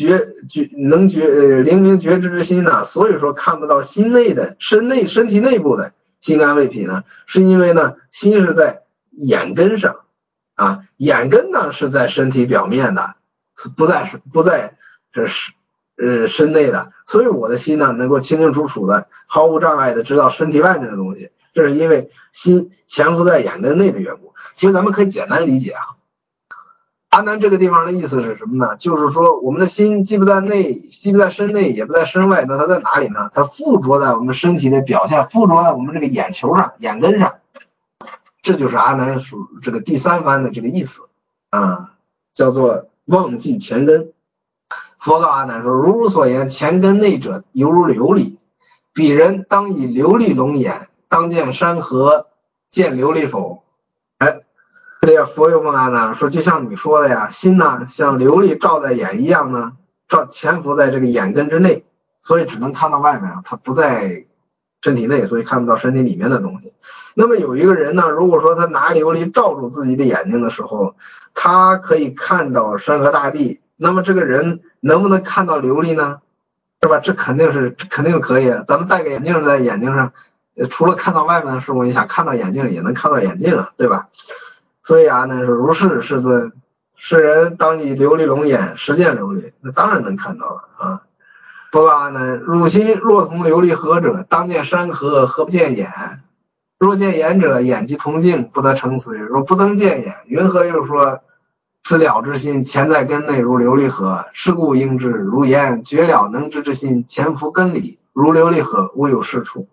灵明觉知之心呢，所以说看不到心内的身体内部的心肝胃脾呢，是因为呢心是在眼根上啊，眼根呢是在身体表面的，不在这身内的，所以我的心呢能够清清楚楚的毫无障碍的知道身体外面的东西，这是因为心潜伏在眼根内的缘故。其实咱们可以简单理解啊，阿难这个地方的意思是什么呢？就是说我们的心既不在身内，也不在身外，那它在哪里呢？它附着在我们身体的表现，附着在我们这个眼球上、眼根上。这就是阿难属这个第3番的这个意思啊，叫做忘记前根。佛告阿难说：如所言，前根内者犹如琉璃，彼人当以琉璃笼眼，当见山河，见琉璃否？这里佛又问阿难说，就像你说的呀，心呢像琉璃照在眼一样呢，潜伏在这个眼根之内，所以只能看到外面，它不在身体内，所以看不到身体里面的东西。 那么有一个人呢，如果说他拿琉璃罩住自己的眼睛的时候，他可以看到山河大地，那么这个人能不能看到琉璃呢？是吧？这肯定可以。咱们戴个眼镜在眼睛上，除了看到外面的事物，你想看到眼镜也能看到眼镜啊，对吧？所以啊，那是如是世尊，世人当以琉璃笼眼，实见琉璃，那当然能看到了啊。佛告阿难：汝心若同琉璃河者，当见山河，何不见眼？若见眼者，眼即同镜，不得成随；若不能见眼，云何又说此了之心潜在根内如琉璃河？是故应知如言绝了能知之心潜伏根里如琉璃河，无有是处。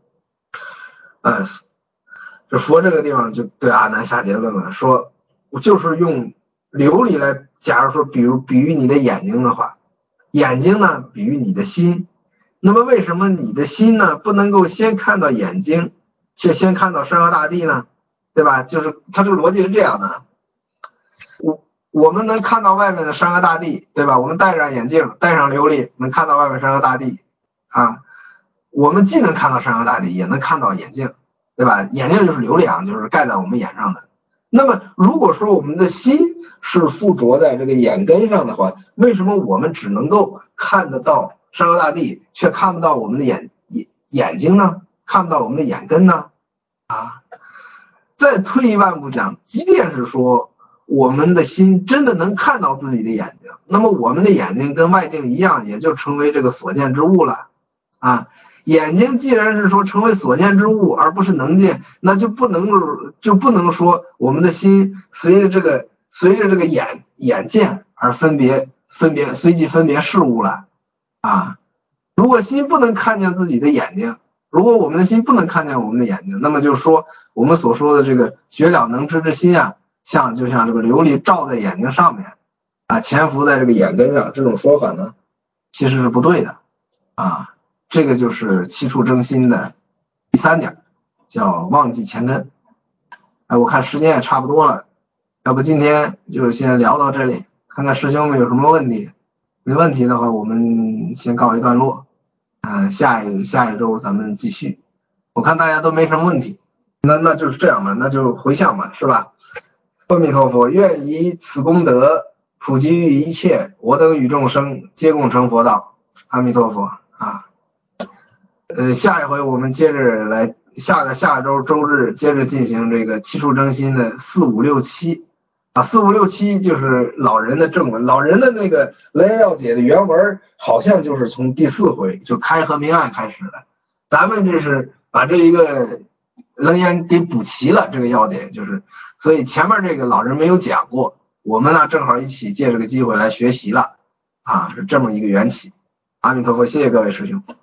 这佛这个地方就对阿难下结论了，说就是用琉璃来，假如说比喻你的眼睛的话，眼睛呢比喻你的心，那么为什么你的心呢不能够先看到眼睛，却先看到山河大地呢？对吧？就是它这个逻辑是这样的，我们能看到外面的山河大地，对吧？我们戴上眼镜，戴上琉璃，能看到外面山河大地啊。我们既能看到山河大地，也能看到眼镜，对吧？眼镜就是琉璃啊，就是盖在我们眼上的。那么如果说我们的心是附着在这个眼根上的话，为什么我们只能够看得到山河大地，却看不到我们的眼睛呢？看不到我们的眼根呢？啊，再退一万步讲，即便是说我们的心真的能看到自己的眼睛，那么我们的眼睛跟外境一样，也就成为这个所见之物了啊。眼睛既然是说成为所见之物，而不是能见，那就不能说我们的心随着这个眼见而分别随即分别事物了啊。如果心不能看见自己的眼睛，如果我们的心不能看见我们的眼睛，那么就是说我们所说的这个绝了能知之心啊，就像这个琉璃照在眼睛上面啊，潜伏在这个眼根上，这种说法呢其实是不对的啊。这个就是七处争心的第3点，叫忘记前根。我看时间也差不多了，要不今天就先聊到这里，看看师兄们有什么问题。没问题的话，我们先告一段落。下一周咱们继续。我看大家都没什么问题，那就是这样吧，那就回向吧，是吧？阿弥陀佛，愿以此功德普及于一切，我等与众生皆共成佛道。阿弥陀佛啊！下一回我们接着来下周周日接着进行这个七处争心的4、5、6、7啊，4、5、6、7就是老人的正文，老人的那个楞严要解的原文好像就是从第4回就开合明案开始的，咱们这是把这一个楞严给补齐了，这个要解就是，所以前面这个老人没有讲过，我们呢正好一起借这个机会来学习了啊，是这么一个缘起。阿弥陀佛，谢谢各位师兄。